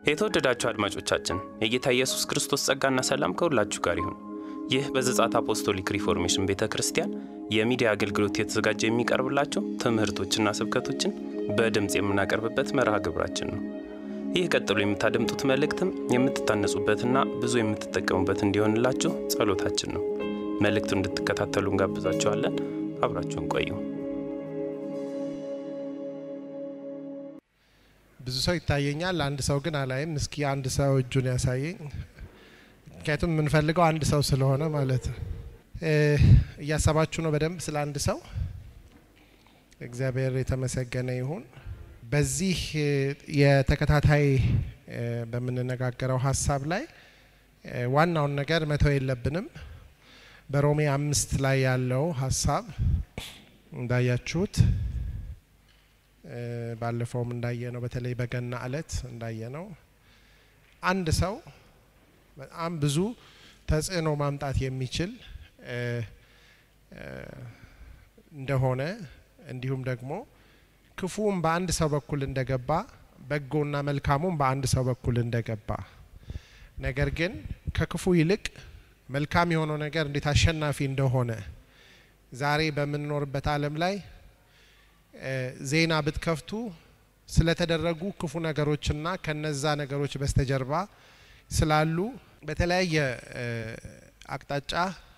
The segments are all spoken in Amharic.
የተወደዳችሁ አድማጮቻችን የጌታ ኢየሱስ ክርስቶስ ጸጋና ሰላም ከሁላችሁ ጋር ይሁን። ይህ በዘጻት አፖስቶሊክ ሪፎርሜሽን ቤተክርስቲያን የሚዲያ አገልግሎት የተዘጋጀ የሚቀርብላችሁ ትምህርቶችና ስብከቶችን በድምጽ የምናቀርብበት መርሃ ግብራችን ነው። ይህ ቀጥሎ የምታደምጡት መልእክትም የምትታነጹበትና ብዙ የምትጠቀሙበት እንዲሆንላችሁ ጸሎታችን ነው። መልእክቱን እንድትከታተሉ እንጋብዛችኋለን። አብራችሁን ቆዩ። ብዙ ሰው ይታየኛል፣ አንድ ሰው ግን አላይም። እስኪ አንድ ሰው እጁን ያሳየኝ። ምክንያቱም የምንፈልገው አንድ ሰው ስለሆነ ማለት ነው። እያሰባችሁ ነው በደንብ ስለ አንድ ሰው። እግዚአብሔር የተመሰገነ ይሁን። በዚህ የተከታታይ በምንነጋገረው ሐሳብ ላይ ዋናውን ነገር መተው የለብንም። በሮሜ 5 ላይ ያለው ሐሳብ እንዳያችሁት ባለፈውም እንዳየነው በተለይ በገና ዕለት እንዳየነው አንድ ሰው በጣም ብዙ ተጽዕኖ ማምጣት የሚችል እንደሆነ እንዲሁም ደግሞ ክፉም በአንድ ሰው በኩል እንደገባ በጎና መልካሙም በአንድ ሰው በኩል እንደገባ ነገር ግን ከክፉ ይልቅ መልካም የሆነው ነገር እንዴት አሸናፊ እንደሆነ ዛሬ በመንኖርበት ዓለም ላይ ዜና ብትከፍቱ ስለተደረጉ ክፉ ነገሮችና ከነዛ ነገሮች በስተጀርባ ስላሉ በተለያየ አቅጣጫ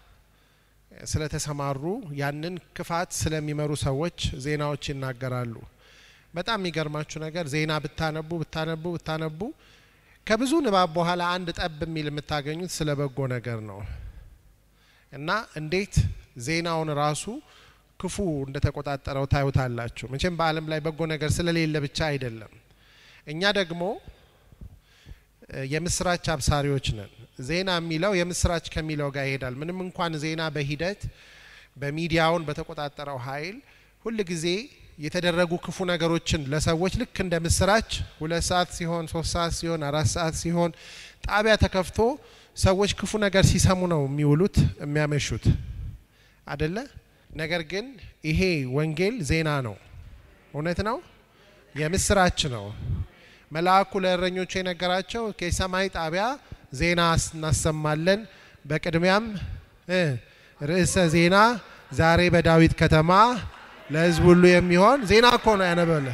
ስለተሰማሩ ያንን ክፋት ስለሚመሩ ሰዎች ዜናዎች ይናገራሉ። በጣም የሚገርማችሁ ነገር ዜና ብታነቡ ከብዙ ንባብ በኋላ አንድ ጠብ የሚል የምታገኙት ስለ በጎ ነገር ነው። እና እንዴት ዜናውን ራሱ ክፉ እንደተቆጣጠረው ታዩታላችሁ። መቼም በዓለም ላይ በጎ ነገር ስለሌለ ብቻ አይደለም። እኛ ደግሞ የምስራች አብሳሪዎች ነን። ዜና የሚለው የምስራች ከሚለው ጋር ይሄዳል። ምንም እንኳን ዜና በሂደት በሚዲያውን በተቆጣጠረው ኃይል ሁሉ ጊዜ የተደረጉ ክፉ ነገሮችን ለሰዎች ልክ እንደ ምስራች 2 ሰዓት ሲሆን 3 ሰዓት ሲሆን 4 ሰዓት ሲሆን ጣቢያ ተከፍቶ ሰዎች ክፉ ነገር ሲሰሙ ነው የሚውሉት የሚያመሹት አይደለ? ነገር ግን ይሄ ወንጌል ዜና ነው። እውነት ነው፣ የምስራች ነው። መልአኩ ለእረኞቹ የነገራቸው ከሰማይ ጣቢያ ዜና እናሰማለን። በቅድሚያም ርዕሰ ዜና ዛሬ በዳዊት ከተማ ለሕዝብ ሁሉ የሚሆን ዜና እኮ ነው ያነበለ።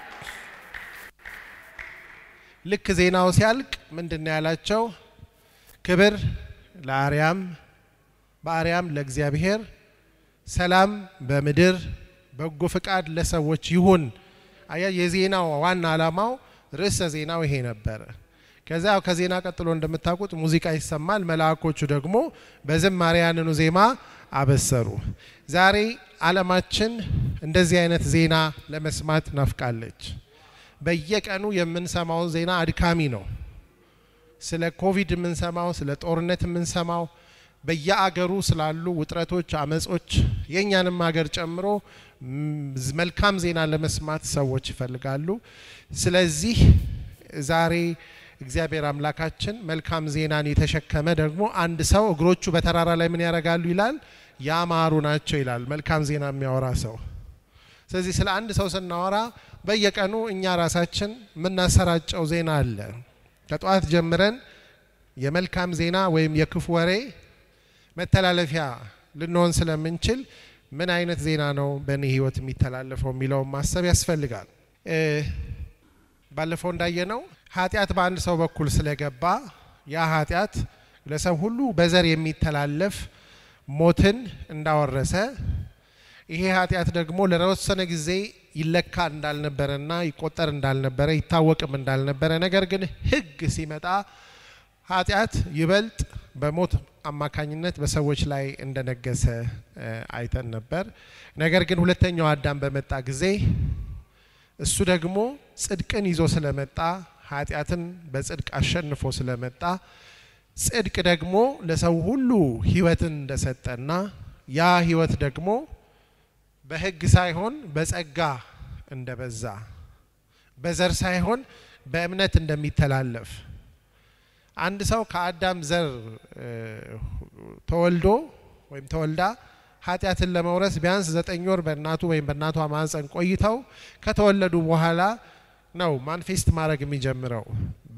ልክ ዜናው ሲያልቅ ምንድነው ያላቸው? ክብር ለአርያም በአርያም ለእግዚአብሔር፣ ሰላም በምድር በጎ ፍቃድ ለሰዎች ይሁን። አያ የዜናው ዋና ዓላማው ርዕሰ ዜናው ይሄ ነበር። ከዛው ከዜና ቀጥሎ እንደምታውቁት ሙዚቃ ይሰማል። መላእክቶቹ ደግሞ በዝማሬ ያንኑ ዜማ አበሰሩ። ዛሬ ዓለማችን እንደዚህ አይነት ዜና ለመስማት ናፍቃለች። በየቀኑ የምንሰማው ዜና አድካሚ ነው። ስለ ኮቪድ የምንሰማው፣ ስለ ጦርነት የምንሰማው፣ በየአገሩ ስላሉ ውጥረቶች፣ አመጾች የኛንም ሀገር ጨምሮ መልካም ዜና ለመስማት ሰዎች ይፈልጋሉ። ስለዚህ ዛሬ እግዚአብሔር አምላካችን መልካም ዜናን የተሸከመ ደግሞ አንድ ሰው እግሮቹ በተራራ ላይ ምን ያረጋሉ ይላል? ያማሩ ናቸው ይላል። መልካም ዜና የሚያወራ ሰው። ስለዚህ ስለ አንድ ሰው ስናወራ በየቀኑ እኛ ራሳችን የምናሰራጨው ዜና አለ። ከጧት ጀምረን የመልካም ዜና ወይም የክፉ ወሬ መተላለፊያ ልንሆን ስለምንችል ምን አይነት ዜና ነው በእኔ ህይወት የሚተላለፈው የሚለው ማሰብ ያስፈልጋል። ባለፈው እንዳየነው ኃጢአት በአንድ ሰው በኩል ስለገባ ያ ኃጢአት ለሰው ሁሉ በዘር የሚተላለፍ ሞትን እንዳወረሰ፣ ይሄ ኃጢአት ደግሞ ለተወሰነ ጊዜ ይለካ እንዳልነበረና ይቆጠር እንዳልነበረ ይታወቅም እንዳልነበረ፣ ነገር ግን ህግ ሲመጣ ኃጢአት ይበልጥ በሞት አማካኝነት በሰዎች ላይ እንደነገሰ አይተን ነበር። ነገር ግን ሁለተኛው አዳም በመጣ ጊዜ እሱ ደግሞ ጽድቅን ይዞ ስለመጣ ኃጢአትን በጽድቅ አሸንፎ ስለመጣ ጽድቅ ደግሞ ለሰው ሁሉ ህይወትን እንደሰጠና ያ ህይወት ደግሞ በህግ ሳይሆን በጸጋ እንደበዛ በዘር ሳይሆን በእምነት እንደሚተላለፍ አንድ ሰው ከአዳም ዘር ተወልዶ ወይም ተወልዳ ኃጢአትን ለመውረስ ቢያንስ 9 ወር በእናቱ ወይም በእናቷ ማህፀን ቆይተው ከተወለዱ በኋላ ነው ማንፌስት ማድረግ የሚጀምረው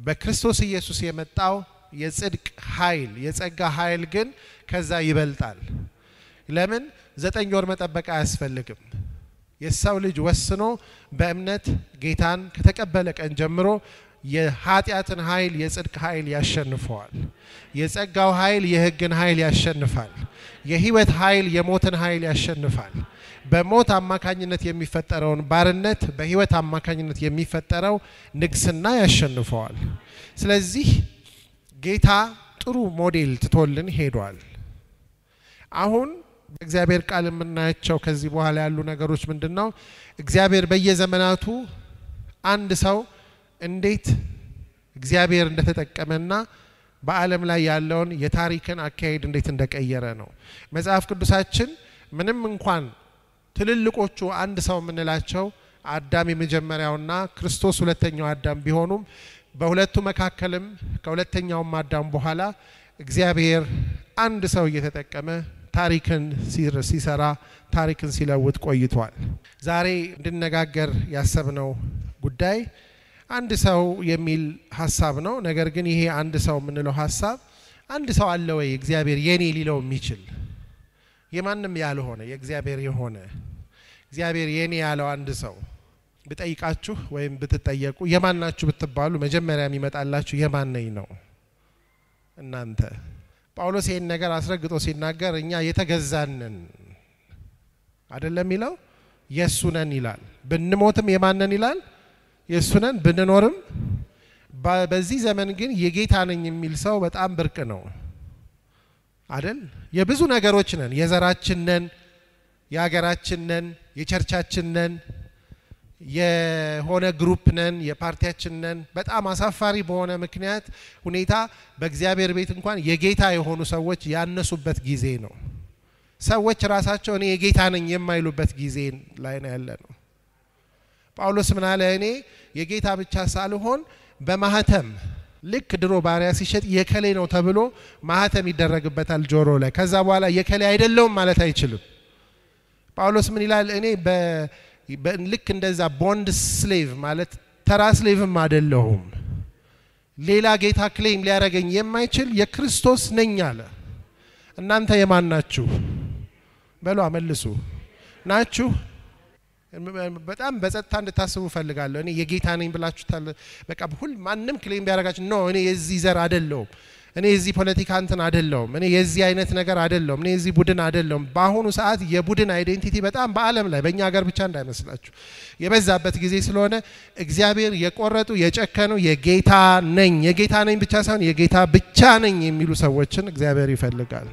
በክርስቶስ ኢየሱስ የመጣው የጽድቅ ኃይል የጸጋ ኃይል ግን ከዛ ይበልጣል። ለምን 9 ወር መጠበቅ አያስፈልግም። የሰው ልጅ ወስኖ በእምነት ጌታን ከተቀበለ ቀን ጀምሮ የኃጢአትን ኃይል የጽድቅ ኃይል ያሸንፈዋል። የጸጋው ኃይል የሕግን ኃይል ያሸንፋል። የህይወት ኃይል የሞትን ኃይል ያሸንፋል። በሞት አማካኝነት የሚፈጠረውን ባርነት በህይወት አማካኝነት የሚፈጠረው ንግስና ያሸንፈዋል። ስለዚህ ጌታ ጥሩ ሞዴል ትቶልን ሄዷል። አሁን እግዚአብሔር ቃል የምናያቸው ከዚህ በኋላ ያሉ ነገሮች ምንድነው? እግዚአብሔር በየዘመናቱ አንድ ሰው እንዴት እግዚአብሔር እንደተጠቀመና በዓለም ላይ ያለውን የታሪክን አካሄድ እንዴት እንደቀየረ ነው። መጽሐፍ ቅዱሳችን ምንም እንኳን ትልልቆቹ አንድ ሰው የምንላቸው አዳም የመጀመሪያውና ክርስቶስ ሁለተኛው አዳም ቢሆኑም በሁለቱ መካከልም ከሁለተኛውም አዳም በኋላ እግዚአብሔር አንድ ሰው እየተጠቀመ ታሪክን ሲሰራ ታሪክን ሲለውጥ ቆይቷል። ዛሬ እንድነጋገር ያሰብነው ጉዳይ አንድ ሰው የሚል ሐሳብ ነው። ነገር ግን ይሄ አንድ ሰው የምንለው ሐሳብ አንድ ሰው አለ ወይ እግዚአብሔር የኔ ሊለው የሚችል የማንም ያልሆነ የእግዚአብሔር የሆነ እግዚአብሔር የኔ ያለው አንድ ሰው ብጠይቃችሁ ወይም ብትጠየቁ የማናችሁ ብትባሉ መጀመሪያ የሚመጣላችሁ የማን ነኝ ነው? እናንተ። ጳውሎስ ይሄን ነገር አስረግጦ ሲናገር እኛ የተገዛነን አይደለም ይላል የሱ ነን ይላል። ብንሞትም የማን ነን ይላል? የሱ ነን። ብንኖርም በዚህ ዘመን ግን የጌታ ነኝ የሚል ሰው በጣም ብርቅ ነው አይደል? የብዙ ነገሮች ነን። የዘራችን ነን፣ የሀገራችን ነን፣ የቸርቻችን ነን፣ የሆነ ግሩፕ ነን፣ የፓርቲያችን ነን። በጣም አሳፋሪ በሆነ ምክንያት ሁኔታ በእግዚአብሔር ቤት እንኳን የጌታ የሆኑ ሰዎች ያነሱበት ጊዜ ነው። ሰዎች ራሳቸው እኔ የጌታ ነኝ የማይሉበት ጊዜ ላይ ነው ያለነው። ጳውሎስ ምን አለ? እኔ የጌታ ብቻ ሳልሆን በማህተም ልክ ድሮ ባሪያ ሲሸጥ የከሌ ነው ተብሎ ማህተም ይደረግበታል ጆሮ ላይ። ከዛ በኋላ የከሌ አይደለውም ማለት አይችልም። ጳውሎስ ምን ይላል? እኔ ልክ እንደዛ ቦንድ ስሌቭ ማለት ተራ ስሌቭም አይደለሁም፣ ሌላ ጌታ ክሌም ሊያረገኝ የማይችል የክርስቶስ ነኝ አለ። እናንተ የማን ናችሁ? በሉ መልሱ። ናችሁ? በጣም በጸጥታ እንድታስቡ ፈልጋለሁ። እኔ የጌታ ነኝ ብላችሁታል። በቃ ሁሉ ማንም ክሌም ቢያረጋችሁ ነው እኔ የዚህ ዘር አይደለሁም፣ እኔ የዚህ ፖለቲካ እንትን አይደለሁም፣ እኔ የዚህ አይነት ነገር አይደለሁም፣ እኔ የዚህ ቡድን አይደለሁም። በአሁኑ ሰዓት የቡድን አይዴንቲቲ በጣም በዓለም ላይ በእኛ ሀገር ብቻ እንዳይመስላችሁ የበዛበት ጊዜ ስለሆነ እግዚአብሔር የቆረጡ የጨከኑ የጌታ ነኝ የጌታ ነኝ ብቻ ሳይሆን የጌታ ብቻ ነኝ የሚሉ ሰዎችን እግዚአብሔር ይፈልጋል።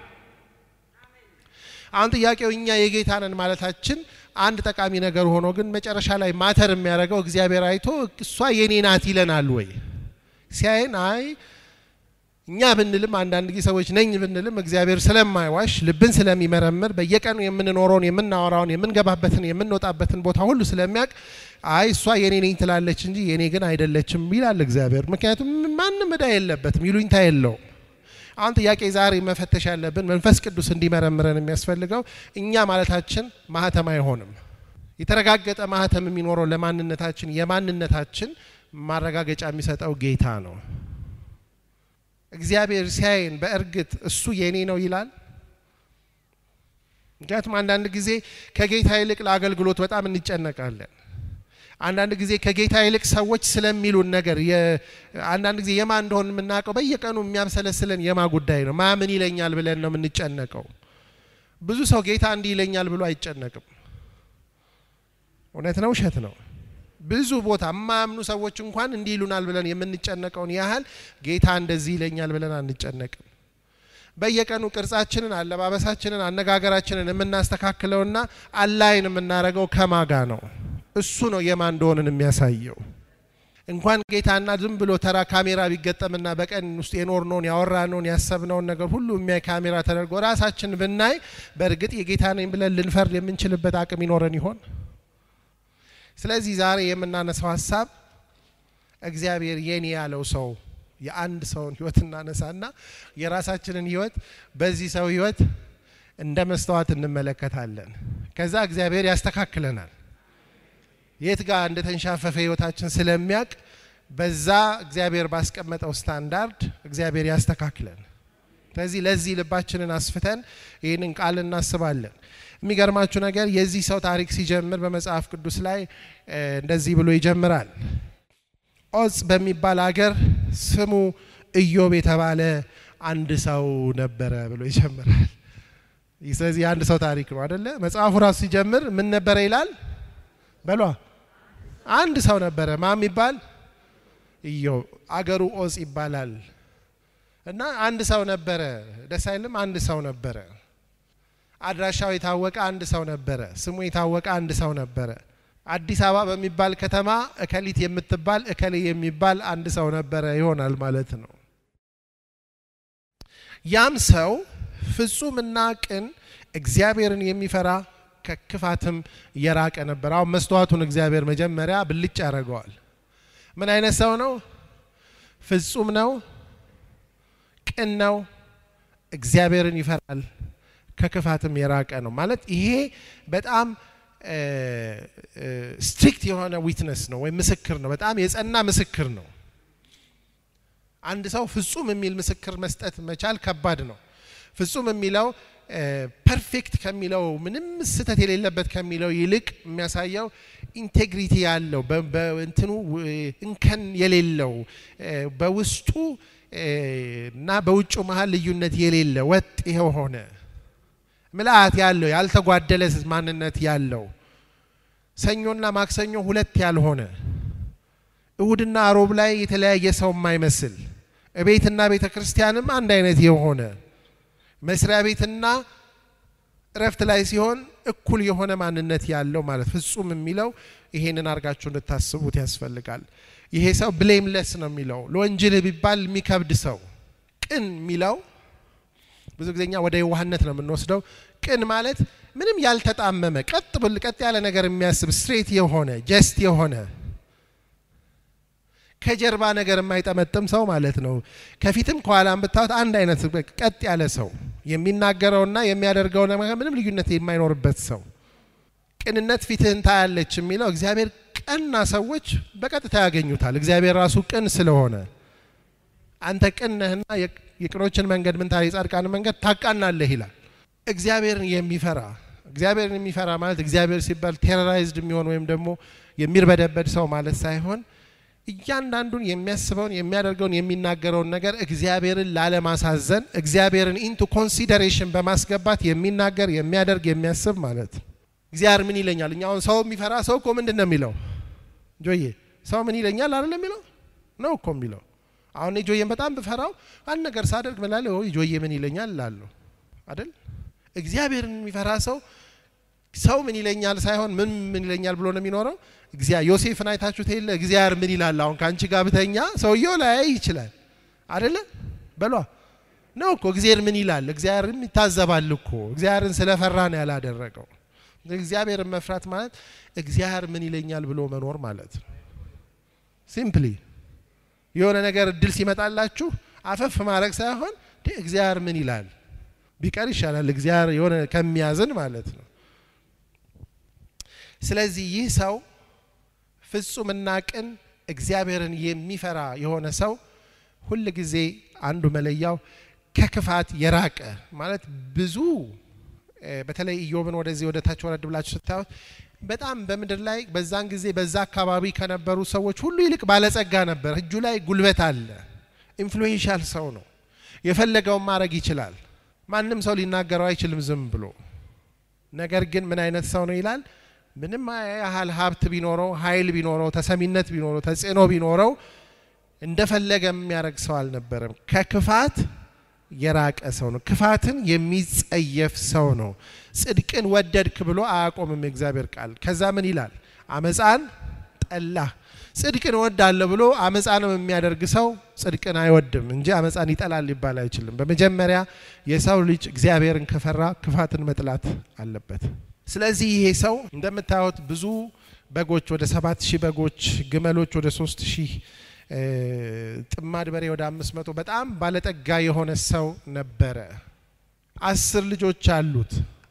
አሁን ጥያቄው እኛ የጌታ ነን ማለታችን አንድ ጠቃሚ ነገር ሆኖ ግን መጨረሻ ላይ ማተር የሚያደርገው እግዚአብሔር አይቶ እሷ የኔ ናት ይለናል ወይ? ሲያየን አይ እኛ ብንልም አንዳንድ ጊዜ ሰዎች ነኝ ብንልም እግዚአብሔር ስለማይዋሽ ልብን ስለሚመረምር በየቀኑ የምንኖረውን የምናወራውን የምንገባበትን የምንወጣበትን ቦታ ሁሉ ስለሚያውቅ አይ እሷ የኔ ነኝ ትላለች እንጂ የኔ ግን አይደለችም ይላል እግዚአብሔር። ምክንያቱም ማንም ዕዳ የለበትም፣ ይሉኝታ የለውም። አሁን ጥያቄ ዛሬ መፈተሽ ያለብን መንፈስ ቅዱስ እንዲመረምረን የሚያስፈልገው እኛ ማለታችን ማህተም አይሆንም። የተረጋገጠ ማህተም የሚኖረው ለማንነታችን የማንነታችን ማረጋገጫ የሚሰጠው ጌታ ነው። እግዚአብሔር ሲያየን በእርግጥ እሱ የኔ ነው ይላል? ምክንያቱም አንዳንድ ጊዜ ከጌታ ይልቅ ለአገልግሎት በጣም እንጨነቃለን። አንዳንድ ጊዜ ከጌታ ይልቅ ሰዎች ስለሚሉን ነገር አንዳንድ ጊዜ የማን እንደሆነ የምናውቀው በየቀኑ የሚያምሰለስለን የማ ጉዳይ ነው። ማምን ይለኛል ብለን ነው የምንጨነቀው። ብዙ ሰው ጌታ እንዲህ ይለኛል ብሎ አይጨነቅም። እውነት ነው ውሸት ነው? ብዙ ቦታ የማያምኑ ሰዎች እንኳን እንዲህ ይሉናል ብለን የምንጨነቀውን ያህል ጌታ እንደዚህ ይለኛል ብለን አንጨነቅም። በየቀኑ ቅርጻችንን፣ አለባበሳችንን፣ አነጋገራችንን የምናስተካክለውና አላይን የምናረገው ከማጋ ነው። እሱ ነው የማን እንደሆነን የሚያሳየው። እንኳን ጌታና ዝም ብሎ ተራ ካሜራ ቢገጠምና በቀን ውስጥ የኖርነውን ያወራነውን ያሰብነውን ነገር ሁሉ የሚያይ ካሜራ ተደርጎ ራሳችን ብናይ በእርግጥ የጌታ ነኝ ብለን ልንፈርድ የምንችልበት አቅም ይኖረን ይሆን? ስለዚህ ዛሬ የምናነሳው ሐሳብ እግዚአብሔር የኔ ያለው ሰው የአንድ ሰውን ህይወት እናነሳና የራሳችንን ህይወት በዚህ ሰው ህይወት እንደ መስተዋት እንመለከታለን። ከዛ እግዚአብሔር ያስተካክለናል። የት ጋር እንደተንሻፈፈ ህይወታችን ስለሚያቅ በዛ እግዚአብሔር ባስቀመጠው ስታንዳርድ እግዚአብሔር ያስተካክለን። ስለዚህ ለዚህ ልባችንን አስፍተን ይህንን ቃል እናስባለን። የሚገርማችሁ ነገር የዚህ ሰው ታሪክ ሲጀምር በመጽሐፍ ቅዱስ ላይ እንደዚህ ብሎ ይጀምራል። ዖፅ በሚባል ሀገር ስሙ ኢዮብ የተባለ አንድ ሰው ነበረ ብሎ ይጀምራል። ስለዚህ አንድ ሰው ታሪክ ነው አይደለ? መጽሐፉ ራሱ ሲጀምር ምን ነበረ ይላል? በሏ አንድ ሰው ነበረ። ማን ይባል? ኢዮብ። አገሩ ዖፅ ይባላል። እና አንድ ሰው ነበረ። ደስ አይልም? አንድ ሰው ነበረ። አድራሻው የታወቀ አንድ ሰው ነበረ። ስሙ የታወቀ አንድ ሰው ነበረ። አዲስ አበባ በሚባል ከተማ እከሊት የምትባል እከሌ የሚባል አንድ ሰው ነበረ ይሆናል ማለት ነው። ያም ሰው ፍጹምና ቅን እግዚአብሔርን የሚፈራ ከክፋትም የራቀ ነበር። አሁን መስተዋቱን እግዚአብሔር መጀመሪያ ብልጭ ያደርገዋል። ምን አይነት ሰው ነው? ፍጹም ነው፣ ቅን ነው፣ እግዚአብሔርን ይፈራል፣ ከክፋትም የራቀ ነው ማለት ይሄ በጣም ስትሪክት የሆነ ዊትነስ ነው ወይ ምስክር ነው። በጣም የጸና ምስክር ነው። አንድ ሰው ፍጹም የሚል ምስክር መስጠት መቻል ከባድ ነው። ፍጹም የሚለው ፐርፌክት ከሚለው ምንም ስህተት የሌለበት ከሚለው ይልቅ የሚያሳየው ኢንቴግሪቲ ያለው በእንትኑ እንከን የሌለው በውስጡ እና በውጭ መሃል ልዩነት የሌለ ወጥ የሆነ ምልአት ያለው ያልተጓደለ ማንነት ያለው ሰኞና ማክሰኞ ሁለት ያልሆነ እሁድና ሮብ ላይ የተለያየ ሰው የማይመስል ቤትና ቤተክርስቲያንም አንድ አይነት የሆነ መስሪያ ቤትና እረፍት ላይ ሲሆን እኩል የሆነ ማንነት ያለው ማለት ፍጹም የሚለው ይሄንን አርጋችሁ እንድታስቡት ያስፈልጋል። ይሄ ሰው ብሌምለስ ነው የሚለው ለወንጀል ቢባል የሚከብድ ሰው። ቅን የሚለው ብዙ ጊዜኛ ወደ የዋህነት ነው የምንወስደው። ቅን ማለት ምንም ያልተጣመመ ቀጥ ያለ ነገር የሚያስብ ስትሬት የሆነ ጀስት የሆነ ከጀርባ ነገር የማይጠመጥም ሰው ማለት ነው። ከፊትም ከኋላም ብታዩት አንድ አይነት ቀጥ ያለ ሰው የሚናገረውና የሚያደርገው ነገር ምንም ልዩነት የማይኖርበት ሰው። ቅንነት ፊትህን ታያለች የሚለው እግዚአብሔር ቀና ሰዎች በቀጥታ ያገኙታል። እግዚአብሔር ራሱ ቅን ስለሆነ አንተ ቅን ነህና የቅኖችን መንገድ ምን ታሪ ጻድቃን መንገድ ታቃናለህ ይላል። እግዚአብሔርን የሚፈራ ማለት እግዚአብሔር ሲባል ቴሮራይዝድ የሚሆን ወይም ደግሞ የሚርበደበድ ሰው ማለት ሳይሆን እያንዳንዱን የሚያስበውን የሚያደርገውን የሚናገረውን ነገር እግዚአብሔርን ላለማሳዘን እግዚአብሔርን ኢንቱ ኮንሲደሬሽን በማስገባት የሚናገር የሚያደርግ የሚያስብ ማለት ነው። እግዚአብሔር ምን ይለኛል? እኛ አሁን ሰው የሚፈራ ሰው እኮ ምንድን ነው የሚለው? ጆዬ ሰው ምን ይለኛል አይደለም የሚለው ነው እኮ የሚለው። አሁን ጆዬን በጣም ብፈራው አንድ ነገር ሳደርግ ምላለ ጆዬ ምን ይለኛል እላለሁ አይደል? እግዚአብሔርን የሚፈራ ሰው ምን ይለኛል ሳይሆን ምን ይለኛል ብሎ ነው የሚኖረው። ዮሴፍን አይታችሁት የለ እግዚአብሔር ምን ይላል? አሁን ካንቺ ጋር ብተኛ ሰውየው ላይ ይችላል አይደለ? በሏ ነው እኮ እግዚአብሔር ምን ይላል? እግዚአብሔርም ይታዘባል እኮ። እግዚአብሔርን ስለፈራ ነው ያላደረገው። እግዚአብሔርን መፍራት ማለት እግዚአብሔር ምን ይለኛል ብሎ መኖር ማለት ነው። ሲምፕሊ የሆነ ነገር እድል ሲመጣላችሁ አፈፍ ማድረግ ሳይሆን እግዚአብሔር ምን ይላል ቢቀር ይሻላል እግዚአብሔር የሆነ ከሚያዝን ማለት ነው። ስለዚህ ይህ ሰው ፍጹምና ቅን እግዚአብሔርን የሚፈራ የሆነ ሰው ሁሉ ጊዜ አንዱ መለያው ከክፋት የራቀ ማለት ብዙ በተለይ ኢዮብን ወደዚህ ወደ ታች ወረድ ብላችሁ ስታዩት በጣም በመድር ላይ በዛን ጊዜ በዛ አካባቢ ከነበሩ ሰዎች ሁሉ ይልቅ ባለጸጋ ነበር። እጁ ላይ ጉልበት አለ። ኢንፍሉዌንሻል ሰው ነው። የፈለገውን ማድረግ ይችላል። ማንም ሰው ሊናገረው አይችልም ዝም ብሎ። ነገር ግን ምን አይነት ሰው ነው ይላል? ምንም ያህል ሀብት ቢኖረው ኃይል ቢኖረው ተሰሚነት ቢኖረው ተጽዕኖ ቢኖረው እንደፈለገ የሚያደርግ ሰው አልነበረም። ከክፋት የራቀ ሰው ነው። ክፋትን የሚጸየፍ ሰው ነው። ጽድቅን ወደድክ ብሎ አያቆምም እግዚአብሔር ቃል። ከዛ ምን ይላል? አመፃን ጠላ። ጽድቅን ወዳለሁ ብሎ አመፃንም የሚያደርግ ሰው ጽድቅን አይወድም እንጂ አመፃን ይጠላል ሊባል አይችልም። በመጀመሪያ የሰው ልጅ እግዚአብሔርን ከፈራ ክፋትን መጥላት አለበት። ስለዚህ ይሄ ሰው እንደምታዩት ብዙ በጎች ወደ 7000 በጎች፣ ግመሎች ወደ 3000 ጥማድ በሬ ወደ 500 በጣም ባለጠጋ የሆነ ሰው ነበረ። 10 ልጆች አሉት።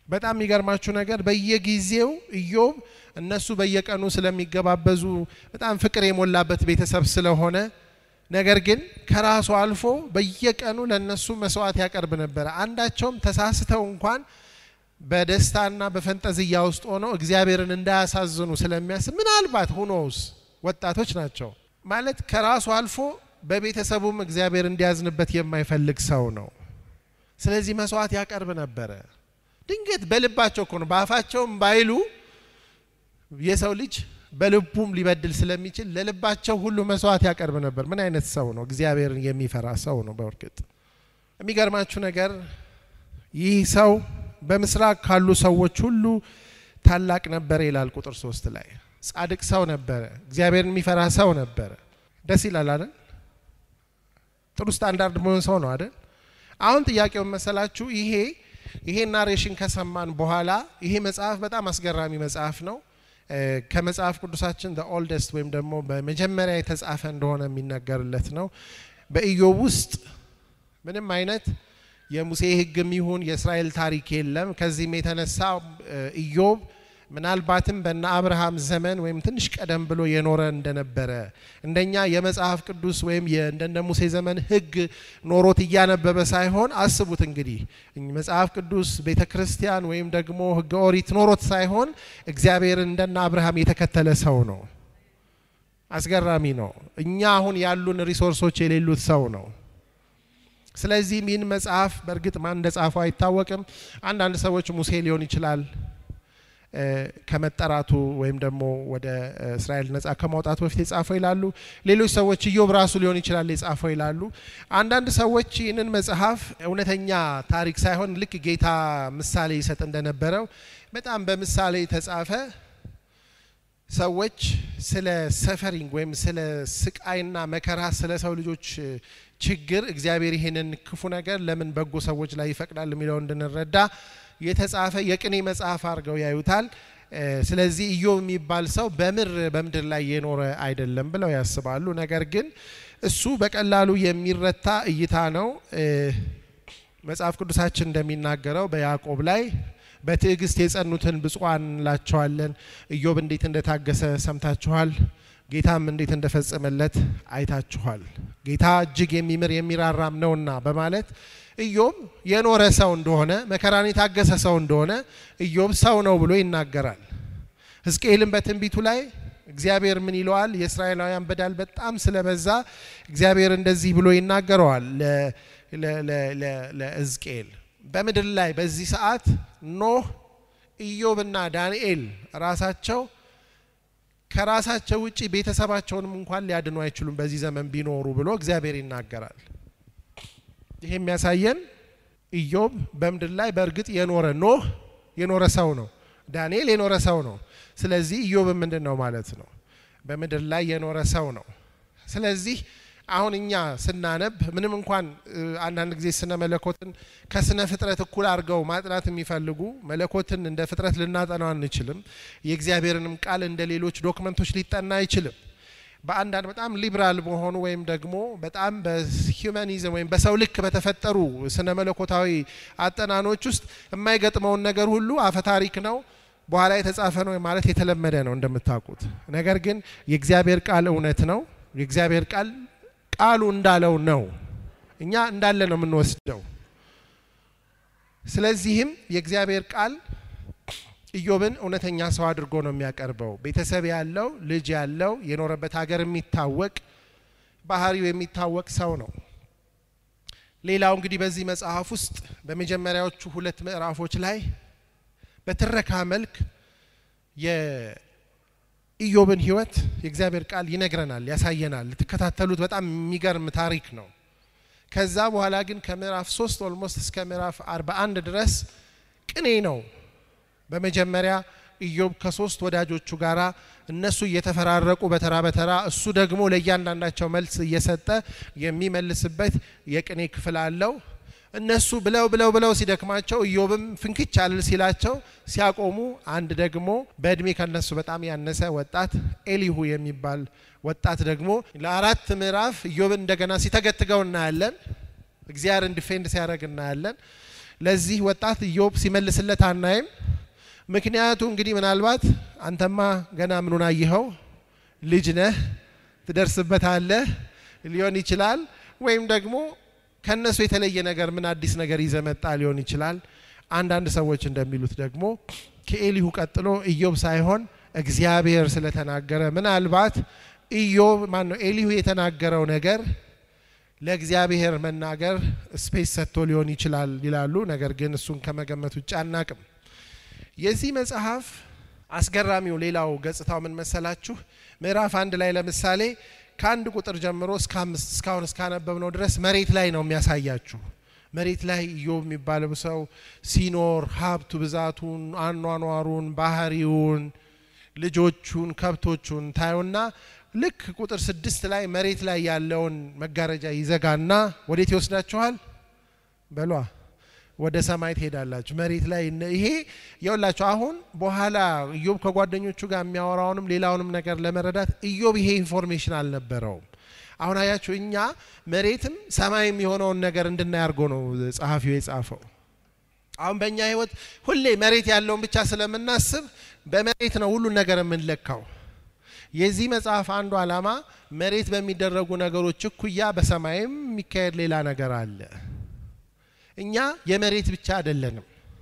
በጣም የሚገርማችሁ ነገር በየጊዜው ኢዮብ እነሱ በየቀኑ ስለሚገባበዙ በጣም ፍቅር የሞላበት ቤተሰብ ስለሆነ ነገር ግን ከራሱ አልፎ በየቀኑ ለነሱ መስዋዕት ያቀርብ ነበር። አንዳቸውም ተሳስተው እንኳን በደስታና በፈንጠዝያ ውስጥ ሆነው እግዚአብሔርን እንዳያሳዝኑ ስለሚያስብ ምናልባት ሆኖስ ወጣቶች ናቸው ማለት ከራሱ አልፎ በቤተሰቡም እግዚአብሔር እንዲያዝንበት የማይፈልግ ሰው ነው። ስለዚህ መስዋዕት ያቀርብ ነበር። ድንገት በልባቸው እኮ ነው በአፋቸውም ባይሉ የሰው ልጅ በልቡም ሊበድል ስለሚችል ለልባቸው ሁሉ መስዋዕት ያቀርብ ነበር። ምን አይነት ሰው ነው? እግዚአብሔርን የሚፈራ ሰው ነው። በእርግጥ የሚገርማችሁ ነገር ይህ ሰው በምስራቅ ካሉ ሰዎች ሁሉ ታላቅ ነበር ይላል ቁጥር 3 ላይ። ጻድቅ ሰው ነበር፣ እግዚአብሔርን የሚፈራ ሰው ነበር። ደስ ይላል አይደል? ጥሩ ስታንዳርድ መሆን ሰው ነው አይደል? አሁን ጥያቄው መሰላችሁ ይሄ ናሬሽን ከሰማን በኋላ ይሄ መጽሐፍ በጣም አስገራሚ መጽሐፍ ነው። ከመጽሐፍ ቅዱሳችን the oldest ወይም ደግሞ በመጀመሪያ የተጻፈ እንደሆነ የሚነገርለት ነው። በኢዮብ ውስጥ ምንም አይነት የሙሴ ሕግም ይሁን የእስራኤል ታሪክ የለም። ከዚህም የተነሳ ኢዮብ ምናልባትም በእነ አብርሃም ዘመን ወይም ትንሽ ቀደም ብሎ የኖረ እንደነበረ እንደኛ የመጽሐፍ ቅዱስ ወይም እንደነ ሙሴ ዘመን ሕግ ኖሮት እያነበበ ሳይሆን አስቡት እንግዲህ መጽሐፍ ቅዱስ ቤተክርስቲያን ወይም ደግሞ ሕገ ኦሪት ኖሮት ሳይሆን እግዚአብሔር እንደነ አብርሃም የተከተለ ሰው ነው። አስገራሚ ነው። እኛ አሁን ያሉን ሪሶርሶች የሌሉት ሰው ነው። ስለዚህ ምን መጽሐፍ በእርግጥ ማን እንደጻፈው አይታወቅም። አንዳንድ ሰዎች ሙሴ ሊሆን ይችላል ከመጠራቱ ወይም ደግሞ ወደ እስራኤል ነፃ ከማውጣቱ በፊት የጻፈው ይላሉ። ሌሎች ሰዎች ኢዮብ ራሱ ሊሆን ይችላል የጻፈው ይላሉ። አንዳንድ ሰዎች ይህንን መጽሐፍ እውነተኛ ታሪክ ሳይሆን ልክ ጌታ ምሳሌ ይሰጥ እንደነበረው በጣም በምሳሌ የተጻፈ ሰዎች ስለ ሰፈሪንግ ወይም ስለ ስቃይና መከራ ስለ ሰው ልጆች ችግር እግዚአብሔር ይሄንን ክፉ ነገር ለምን በጎ ሰዎች ላይ ይፈቅዳል የሚለው እንድንረዳ የተጻፈ የቅኔ መጽሐፍ አድርገው ያዩታል። ስለዚህ ኢዮብ የሚባል ሰው በምድር ላይ የኖረ አይደለም ብለው ያስባሉ። ነገር ግን እሱ በቀላሉ የሚረታ እይታ ነው። መጽሐፍ ቅዱሳችን እንደሚናገረው በያዕቆብ ላይ በትዕግስት የጸኑትን ብፁዓን እንላቸዋለን። ኢዮብ እንዴት እንደታገሰ ሰምታችኋል፣ ጌታም እንዴት እንደፈጸመለት አይታችኋል። ጌታ እጅግ የሚምር የሚራራም ነውና በማለት ኢዮብ የኖረ ሰው እንደሆነ መከራን የታገሰ ሰው እንደሆነ ኢዮብ ሰው ነው ብሎ ይናገራል። ሕዝቅኤልም በትንቢቱ ላይ እግዚአብሔር ምን ይለዋል? የእስራኤላውያን በደል በጣም ስለበዛ እግዚአብሔር እንደዚህ ብሎ ይናገረዋል ለሕዝቅኤል በምድር ላይ በዚህ ሰዓት ኖህ ኢዮብና ዳንኤል ራሳቸው ከራሳቸው ውጪ ቤተሰባቸውንም እንኳን ሊያድኑ አይችሉም በዚህ ዘመን ቢኖሩ ብሎ እግዚአብሔር ይናገራል። ይሄ የሚያሳየን ኢዮብ በምድር ላይ በእርግጥ የኖረ ኖህ የኖረ ሰው ነው፣ ዳንኤል የኖረ ሰው ነው። ስለዚህ ኢዮብ ምንድነው ማለት ነው? በምድር ላይ የኖረ ሰው ነው። ስለዚህ አሁን እኛ ስናነብ ምንም እንኳን አንዳንድ ጊዜ ስነ መለኮትን ከስነ ፍጥረት እኩል አድርገው ማጥናት የሚፈልጉ መለኮትን እንደ ፍጥረት ልናጠናው አንችልም። የእግዚአብሔርንም ቃል እንደ ሌሎች ዶክመንቶች ሊጠና አይችልም። በአንዳንድ በጣም ሊበራል በሆኑ ወይም ደግሞ በጣም በሂዩማኒዝም ወይም በሰው ልክ በተፈጠሩ ስነ መለኮታዊ አጠናኖች ውስጥ የማይገጥመውን ነገር ሁሉ አፈታሪክ ነው በኋላ የተጻፈ ነው ማለት የተለመደ ነው እንደምታውቁት። ነገር ግን የእግዚአብሔር ቃል እውነት ነው። የእግዚአብሔር ቃሉ እንዳለው ነው፣ እኛ እንዳለ ነው የምንወስደው። ስለዚህም የእግዚአብሔር ቃል ኢዮብን እውነተኛ ሰው አድርጎ ነው የሚያቀርበው። ቤተሰብ ያለው ልጅ ያለው የኖረበት ሀገር የሚታወቅ ባህሪው የሚታወቅ ሰው ነው። ሌላው እንግዲህ በዚህ መጽሐፍ ውስጥ በመጀመሪያዎቹ 2 ምዕራፎች ላይ በትረካ መልክ የኢዮብን ሕይወት የእግዚአብሔር ቃል ይነግረናል፣ ያሳየናል። ተከታተሉት፣ በጣም የሚገርም ታሪክ ነው። ከዛ በኋላ ግን ከምዕራፍ 3 ኦልሞስት እስከ ምዕራፍ 41 ድረስ ቅኔ ነው። በመጀመሪያ ኢዮብ ከ3 ወዳጆቹ ጋራ እነሱ እየተፈራረቁ በተራ በተራ እሱ ደግሞ ለእያንዳንዳቸው መልስ እየሰጠ የሚመልስበት የቅኔ ክፍል አለው። እነሱ ብለው ሲደክማቸው ኢዮብም ፍንክች አልል ሲላቸው ሲያቆሙ አንድ ደግሞ በእድሜ ከነሱ በጣም ያነሰ ወጣት ኤሊሁ የሚባል ወጣት ደግሞ ለ4 ምዕራፍ ኢዮብን እንደገና ሲተገትገው እናያለን። እግዚአብሔርን ዲፌንድ ሲያደርግ እናያለን። ለዚህ ወጣት ኢዮብ ሲመልስለት አናይም። ምክንያቱ እንግዲህ ምናልባት አንተማ ገና ምኑን አየኸው ልጅ ነህ ትደርስበታለህ ሊሆን ይችላል ወይም ደግሞ ከነሱ የተለየ ነገር ምን አዲስ ነገር ይዘመጣ ሊሆን ይችላል። አንዳንድ ሰዎች እንደሚሉት ደግሞ ከኤሊሁ ቀጥሎ ኢዮብ ሳይሆን እግዚአብሔር ስለተናገረ ምናልባት ኢዮብ ማነው ኤሊሁ የተናገረው ነገር ለእግዚአብሔር መናገር ስፔስ ሰጥቶ ሊሆን ይችላል ይላሉ። ነገር ግን እሱን ከመገመት ውጭ አናቅም። የዚህ መጽሐፍ አስገራሚው ሌላው ገጽታው ምን መሰላችሁ? ምዕራፍ 1 ላይ ለምሳሌ ከአንድ ቁጥር ጀምሮ እስከ 5 እስካሁን እስካነበብነው ድረስ መሬት ላይ ነው የሚያሳያችሁ። መሬት ላይ ኢዮብ የሚባለው ሰው ሲኖር ሀብቱ ብዛቱን አኗኗሩን ባህሪውን ልጆቹን ከብቶቹን ታዩና ልክ ቁጥር 6 ላይ መሬት ላይ ያለውን መጋረጃ ይዘጋና ወዴት ይወስዳችኋል? በሏ ወደ ሰማይ ትሄዳላችሁ። መሬት ላይ ይሄ ይኸውላችሁ አሁን በኋላ ኢዮብ ከጓደኞቹ ጋር የሚያወራውንም ሌላውንም ነገር ለመረዳት ኢዮብ ይሄ ኢንፎርሜሽን አልነበረውም። አሁን አያችሁ እኛ መሬትም ሰማይም የሆነውን ነገር እንድናይ አድርጎ ነው ጸሐፊው የጻፈው። አሁን በእኛ ህይወት ሁሌ መሬት ያለውን ብቻ ስለምናስብ በመሬት ነው ሁሉ ነገር የምንለካው። የዚህ መጽሐፍ አንዱ ዓላማ መሬት በሚደረጉ ነገሮች እኩያ በሰማይም የሚካሄድ ሌላ ነገር አለ። እኛ የመሬት ብቻ አይደለንም።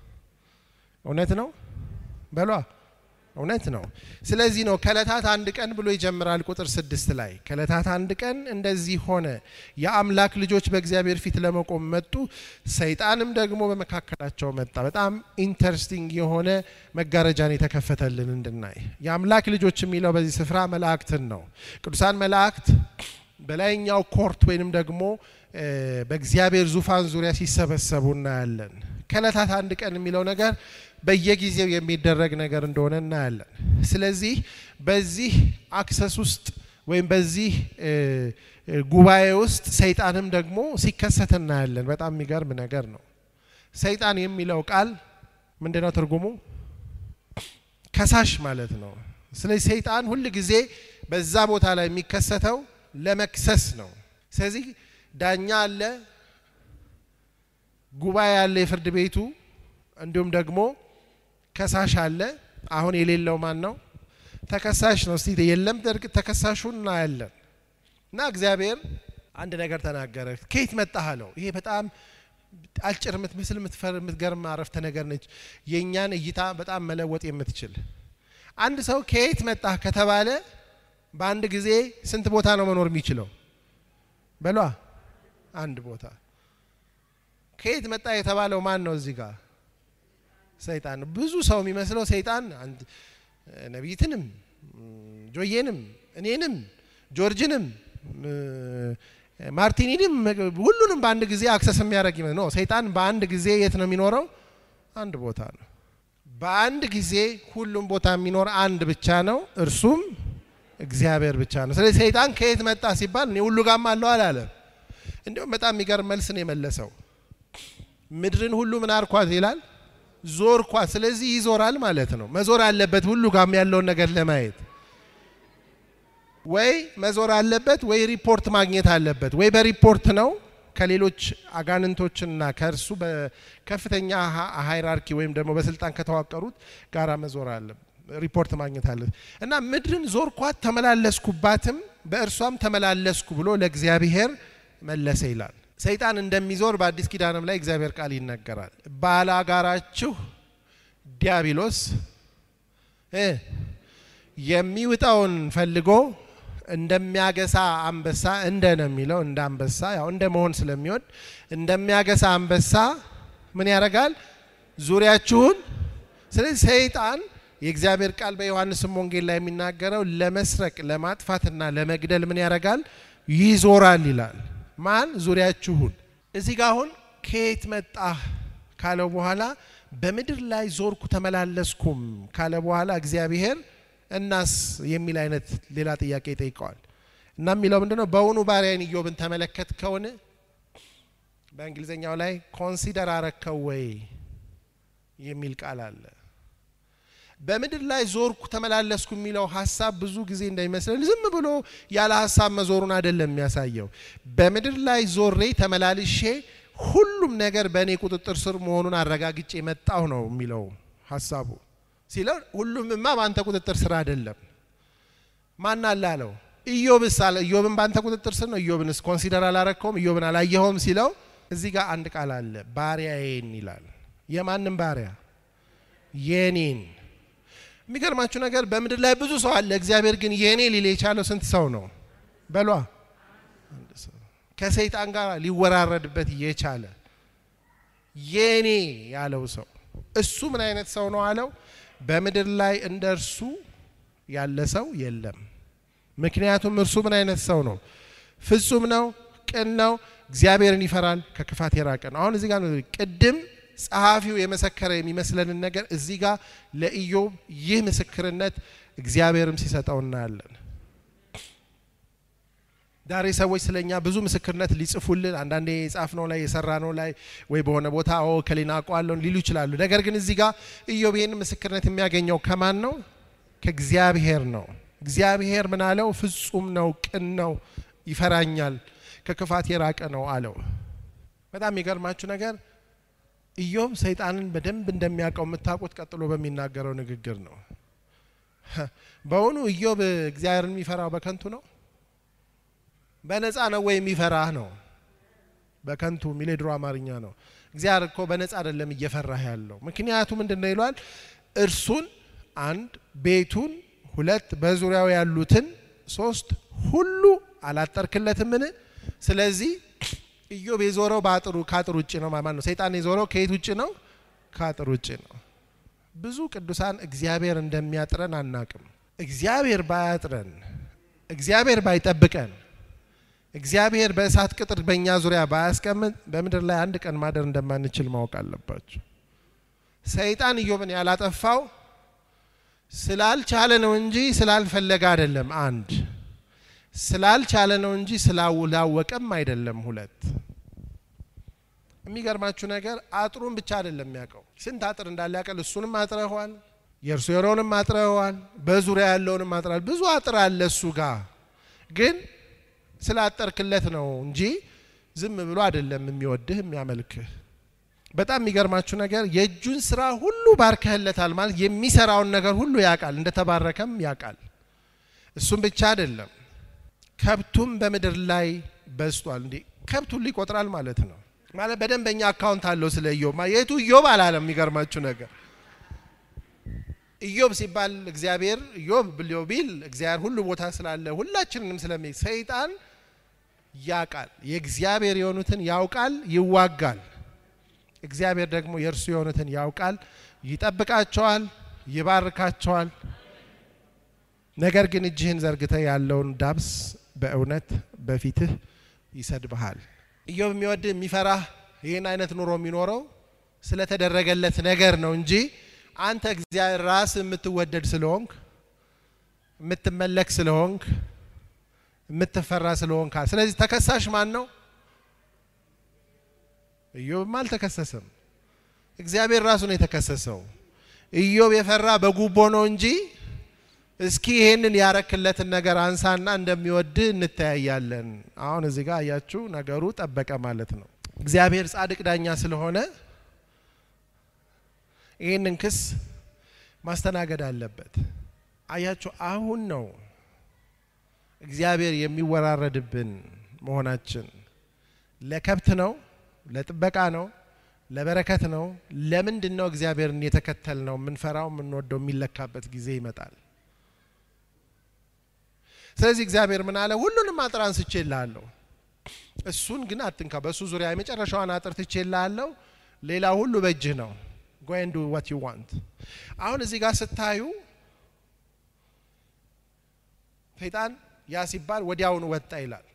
እውነት ነው በሏ እውነት ነው። ስለዚህ ነው ከለታት አንድ ቀን ብሎ ይጀምራል ቁጥር 6 ላይ ከለታት አንድ ቀን እንደዚህ ሆነ የአምላክ ልጆች በእግዚአብሔር ፊት ለመቆም መጡ ሰይጣንም ደግሞ በመካከላቸው መጣ። በጣም ኢንተረስቲንግ የሆነ መጋረጃን የተከፈተልን እንድናይ። የአምላክ ልጆች የሚለው በዚህ ስፍራ መላእክትን ነው። ቅዱሳን መላእክት በላይኛው ኮርት ወይንም ደግሞ በእግዚአብሔር ዙፋን ዙሪያ ሲሰበሰቡ እናያለን። ከለታት አንድ ቀን የሚለው ነገር በየጊዜው የሚደረግ ነገር እንደሆነ እናያለን። ስለዚህ በዚህ አክሰስ ውስጥ ወይም በዚህ ጉባኤ ውስጥ ሰይጣንም ደግሞ ሲከሰት እናያለን። በጣም የሚገርም ነገር ነው። ሰይጣን የሚለው ቃል ምንድነው ትርጉሙ? ከሳሽ ማለት ነው። ስለዚህ ሰይጣን ሁሉ ጊዜ በዛ ቦታ ላይ የሚከሰተው ለመክሰስ ነው። ስለዚህ ዳኛ አለ፣ ጉባኤ አለ የፍርድ ቤቱ፣ እንዲሁም ደግሞ ከሳሽ አለ። አሁን የሌለው ማን ነው? ተከሳሽ ነው። እስቲ የለም ደርግ ተከሳሹን እናያለን። እና እግዚአብሔር አንድ ነገር ተናገረ። ከየት መጣህ አለው። ይሄ በጣም አልጭር የምትመስል የምትገርም አረፍተ ነገር ነች። የኛን እይታ በጣም መለወጥ የምትችል አንድ ሰው ከየት መጣህ ከተባለ በአንድ ጊዜ ስንት ቦታ ነው መኖር የሚችለው? በሏ አንድ ቦታ። ከየት መጣ የተባለው ማን ነው? እዚህ ጋር ሰይጣን። ብዙ ሰው የሚመስለው ሰይጣን አንድ ነብይትንም ጆዬንም እኔንም ጆርጅንም ማርቲኒንም ሁሉንም በአንድ ጊዜ አክሰስ የሚያደርግ ነው። ሰይጣን በአንድ ጊዜ የት ነው የሚኖረው? አንድ ቦታ ነው። በአንድ ጊዜ ሁሉም ቦታ የሚኖር አንድ ብቻ ነው፣ እርሱም እግዚአብሔር ብቻ ነው። ስለዚህ ሰይጣን ከየት መጣ ሲባል እኔ ሁሉ ጋርም አለው አላለም። እንደውም በጣም የሚገርም መልስ ነው የመለሰው። ምድርን ሁሉ ምን አርኳት ይላል? ዞርኳት። ስለዚህ ይዞራል ማለት ነው። መዞር አለበት ሁሉ ጋርም ያለውን ነገር ለማየት። ወይ መዞር አለበት ወይ ሪፖርት ማግኘት አለበት። ወይ በሪፖርት ነው ከሌሎች አጋንንቶችና ከእርሱ በከፍተኛ ሃይራርኪ ወይም ደግሞ በስልጣን ከተዋቀሩት ጋራ መዞር አለበት፣ ሪፖርት ማግኘት አለ። እና ምድርን ዞርኳት ተመላለስኩባትም በእርሷም ተመላለስኩ ብሎ ለእግዚአብሔር መለሰ ይላል። ሰይጣን እንደሚዞር በአዲስ ኪዳንም ላይ እግዚአብሔር ቃል ይናገራል። ባላጋራችሁ ዲያብሎስ የሚውጣውን ፈልጎ እንደሚያገሳ አንበሳ እንደነ የሚለው እንደ አንበሳ ያው እንደ መሆን ስለሚወድ እንደሚያገሳ አንበሳ ምን ያደርጋል? ዙሪያችሁን። ስለዚህ ሰይጣን የእግዚአብሔር ቃል በዮሐንስም ወንጌል ላይ የሚናገረው ለመስረቅ ለማጥፋትና ለመግደል ምን ያደርጋል? ይዞራል ይላል። ማን? ዙሪያችሁን። እዚህ ጋር አሁን ከየት መጣህ ካለው በኋላ በምድር ላይ ዞርኩ ተመላለስኩም ካለ በኋላ እግዚአብሔር እናስ የሚል አይነት ሌላ ጥያቄ ይጠይቀዋል። እና የሚለው ምንድነው? በእውኑ ባሪያዬን ኢዮብን ተመለከትከውን? በእንግሊዘኛው ላይ ኮንሲደር አረከው ወይ የሚል ቃል አለ። በምድር ላይ ዞርኩ ተመላለስኩ የሚለው ሐሳብ ብዙ ጊዜ እንደሚመስለን ዝም ብሎ ያለ ሐሳብ መዞሩን አይደለም የሚያሳየው። በምድር ላይ ዞሬ ተመላልሼ ሁሉም ነገር በእኔ ቁጥጥር ስር መሆኑን አረጋግጬ መጣሁ ነው የሚለው ሐሳቡ ሲለው ሁሉምማ ባንተ ቁጥጥር ስር አይደለም ማን አላለው ኢዮብስ አለ ኢዮብን ባንተ ቁጥጥር ስር ነው ኢዮብንስ ኮንሲደር አላረከውም ኢዮብን አላየኸውም ሲለው እዚህ ጋር አንድ ቃል አለ ባሪያዬን ይላል የማንም ባሪያ የኔን የሚገርማችሁ ነገር በመድር ላይ ብዙ ሰው አለ እግዚአብሔር ግን የኔ ሊል የቻለው ስንት ሰው ነው በሏ አንድ ሰው ከሰይጣን ጋር ሊወራረድበት የቻለ የኔ ያለው ሰው እሱ ምን አይነት ሰው ነው አለው በመድር ላይ እንደርሱ ያለ ሰው የለም ምክንያቱም እርሱ ምን አይነት ሰው ነው ፍጹም ነው ቅን ነው እግዚአብሔርን ይፈራል ከክፋት የራቀ ነው አሁን እዚህ ጋር ቅድም ጸሐፊው የመሰከረ የሚመስለንን ነገር እዚህ ጋር ለኢዮብ ይህ ምስክርነት እግዚአብሔርም ሲሰጠው እናያለን ዳሬ ሰዎች ስለኛ ብዙ ምስክርነት ሊጽፉልን አንዳንዴ የጻፍነው ላይ የሰራነው ላይ ወይ በሆነ ቦታ ከሊና አቋለውን ሊሉ ይችላሉ ነገር ግን እዚህ ጋር ኢዮብ ይህን ምስክርነት የሚያገኘው ከማን ነው ከእግዚአብሔር ነው እግዚአብሔር ምን አለው ፍጹም ነው ቅን ነው ይፈራኛል ከክፋት የራቀ ነው አለው በጣም የሚገርማችሁ ነገር ኢዮብ ሰይጣንን በደንብ እንደሚያውቀው የምታውቁት ቀጥሎ በሚናገረው ንግግር ነው በእውኑ ኢዮብ እግዚአብሔርን የሚፈራው በከንቱ ነው በነፃ ነው ወይ የሚፈራህ ነው በከንቱ ሚሌድሮ አማርኛ ነው እግዚአብሔር እኮ በነፃ አይደለም እየፈራህ ያለው ምክንያቱም ምንድነው ይሏል እርሱን አንድ ቤቱን ሁለት በዙሪያው ያሉትን ሶስት ሁሉ አላጠርክለትምን ስለዚህ ኢዮብ የዞረው ባጥሩ ካጥሩ ውጪ ነው ማለት ነው ሰይጣን የዞረው ከየት ውጪ ነው ካጥሩ ውጪ ነው ብዙ ቅዱሳን እግዚአብሔር እንደሚያጥረን አናቅም እግዚአብሔር ባያጥረን እግዚአብሔር ባይጠብቀን እግዚአብሔር በእሳት ቅጥር በእኛ ዙሪያ ባያስቀምጥ በመድር ላይ አንድ ቀን ማደር እንደማንችል ማወቅ አለባችሁ ሰይጣን ኢዮብን ያላጠፋው ስላልቻለ ነው እንጂ ስላልፈለገ አይደለም አንድ ስላልቻለ ነው እንጂ ስላወቀም አይደለም ሁለት የሚገርማችሁ ነገር አጥሩን ብቻ አይደለም የሚያውቀው ስንት አጥር እንዳለ ያውቃል እሱንም አጥረዋል የእርሱ የሆነውንም አጥረዋል በዙሪያ ያለውንም አጥራል ብዙ አጥር አለ እሱ ጋር ግን ስላጠርክለት ነው እንጂ ዝም ብሎ አይደለም የሚወድህ የሚያመልክህ በጣም የሚገርማችሁ ነገር የእጁን ስራ ሁሉ ባርከህለታል ማለት የሚሰራውን ነገር ሁሉ ያውቃል እንደተባረከም ያውቃል እሱም ብቻ አይደለም ከብቱም በመድር ላይ በዝቷል እንዴ ከብቱ ሁሉ ይቆጥራል ማለት ነው ማለት በደንበኛ አካውንት አለው ስለ ኢዮብ የቱ ኢዮብ አላለም የሚገርማችሁ ነገር ኢዮብ ሲባል እግዚአብሔር ኢዮብ ቢል እግዚአብሔር ሁሉ ቦታ ስላለ ሁላችንንም ስለሚ ሰይጣን ያውቃል የእግዚአብሔር የሆኑትን ያውቃል ይዋጋል እግዚአብሔር ደግሞ የእርሱ የሆኑትን ያውቃል ይጠብቃቸዋል ይባርካቸዋል ነገር ግን እጅህን ዘርግተህ ያለውን ዳብስ በእውነት በፊትህ ይሰድብሃል ኢዮብ የሚወድ የሚፈራህ ይሄን አይነት ኑሮ የሚኖረው ስለተደረገለት ነገር ነው እንጂ አንተ እግዚአብሔር ራስ የምትወደድ ስለሆንክ የምትመለክ ስለሆንክ የምትፈራ ስለሆንክ ስለዚህ ተከሳሽ ማን ነው ኢዮብ አልተከሰሰም እግዚአብሔር ራሱ ነው የተከሰሰው ኢዮብ የፈራ በጉቦ ነው እንጂ እስኪ ይሄንን ያረክለትን ነገር አንሳና እንደሚወድ እንተያያለን አሁን እዚህ ጋር አያችሁ ነገሩ ጠበቀ ማለት ነው እግዚአብሔር ጻድቅ ዳኛ ስለሆነ ይሄንን ክስ ማስተናገድ አለበት አያችሁ አሁን ነው እግዚአብሔር የሚወራረድብን መሆናችን ለከብት ነው ለጥበቃ ነው ለበረከት ነው ለምንድነው እግዚአብሔርን የተከተልነው ምንፈራው ምንወደው የሚለካበት ጊዜ ይመጣል ስለዚህ እግዚአብሔር ምን አለ ሁሉንም አጥር አንስቼልሃለሁ እሱን ግን አትንካ በሱ ዙሪያ የመጨረሻውን አጥር ትቼልሃለሁ ሌላ ሁሉ በእጅህ ነው go and do what you want አሁን እዚህ ጋር ስታዩ ሰይጣን ያ ሲባል ወዲያውኑ ወጣ ይላል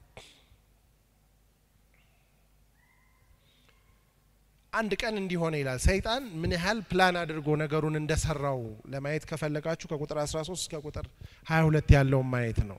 አንድ ቀን እንዲሆነ ይላል ሰይጣን ምን ያህል ፕላን አድርጎ ነገሩን እንደሰራው ለማየት ከፈለጋችሁ ከቁጥር 13 እስከ ቁጥር 22 ያለው ማየት ነው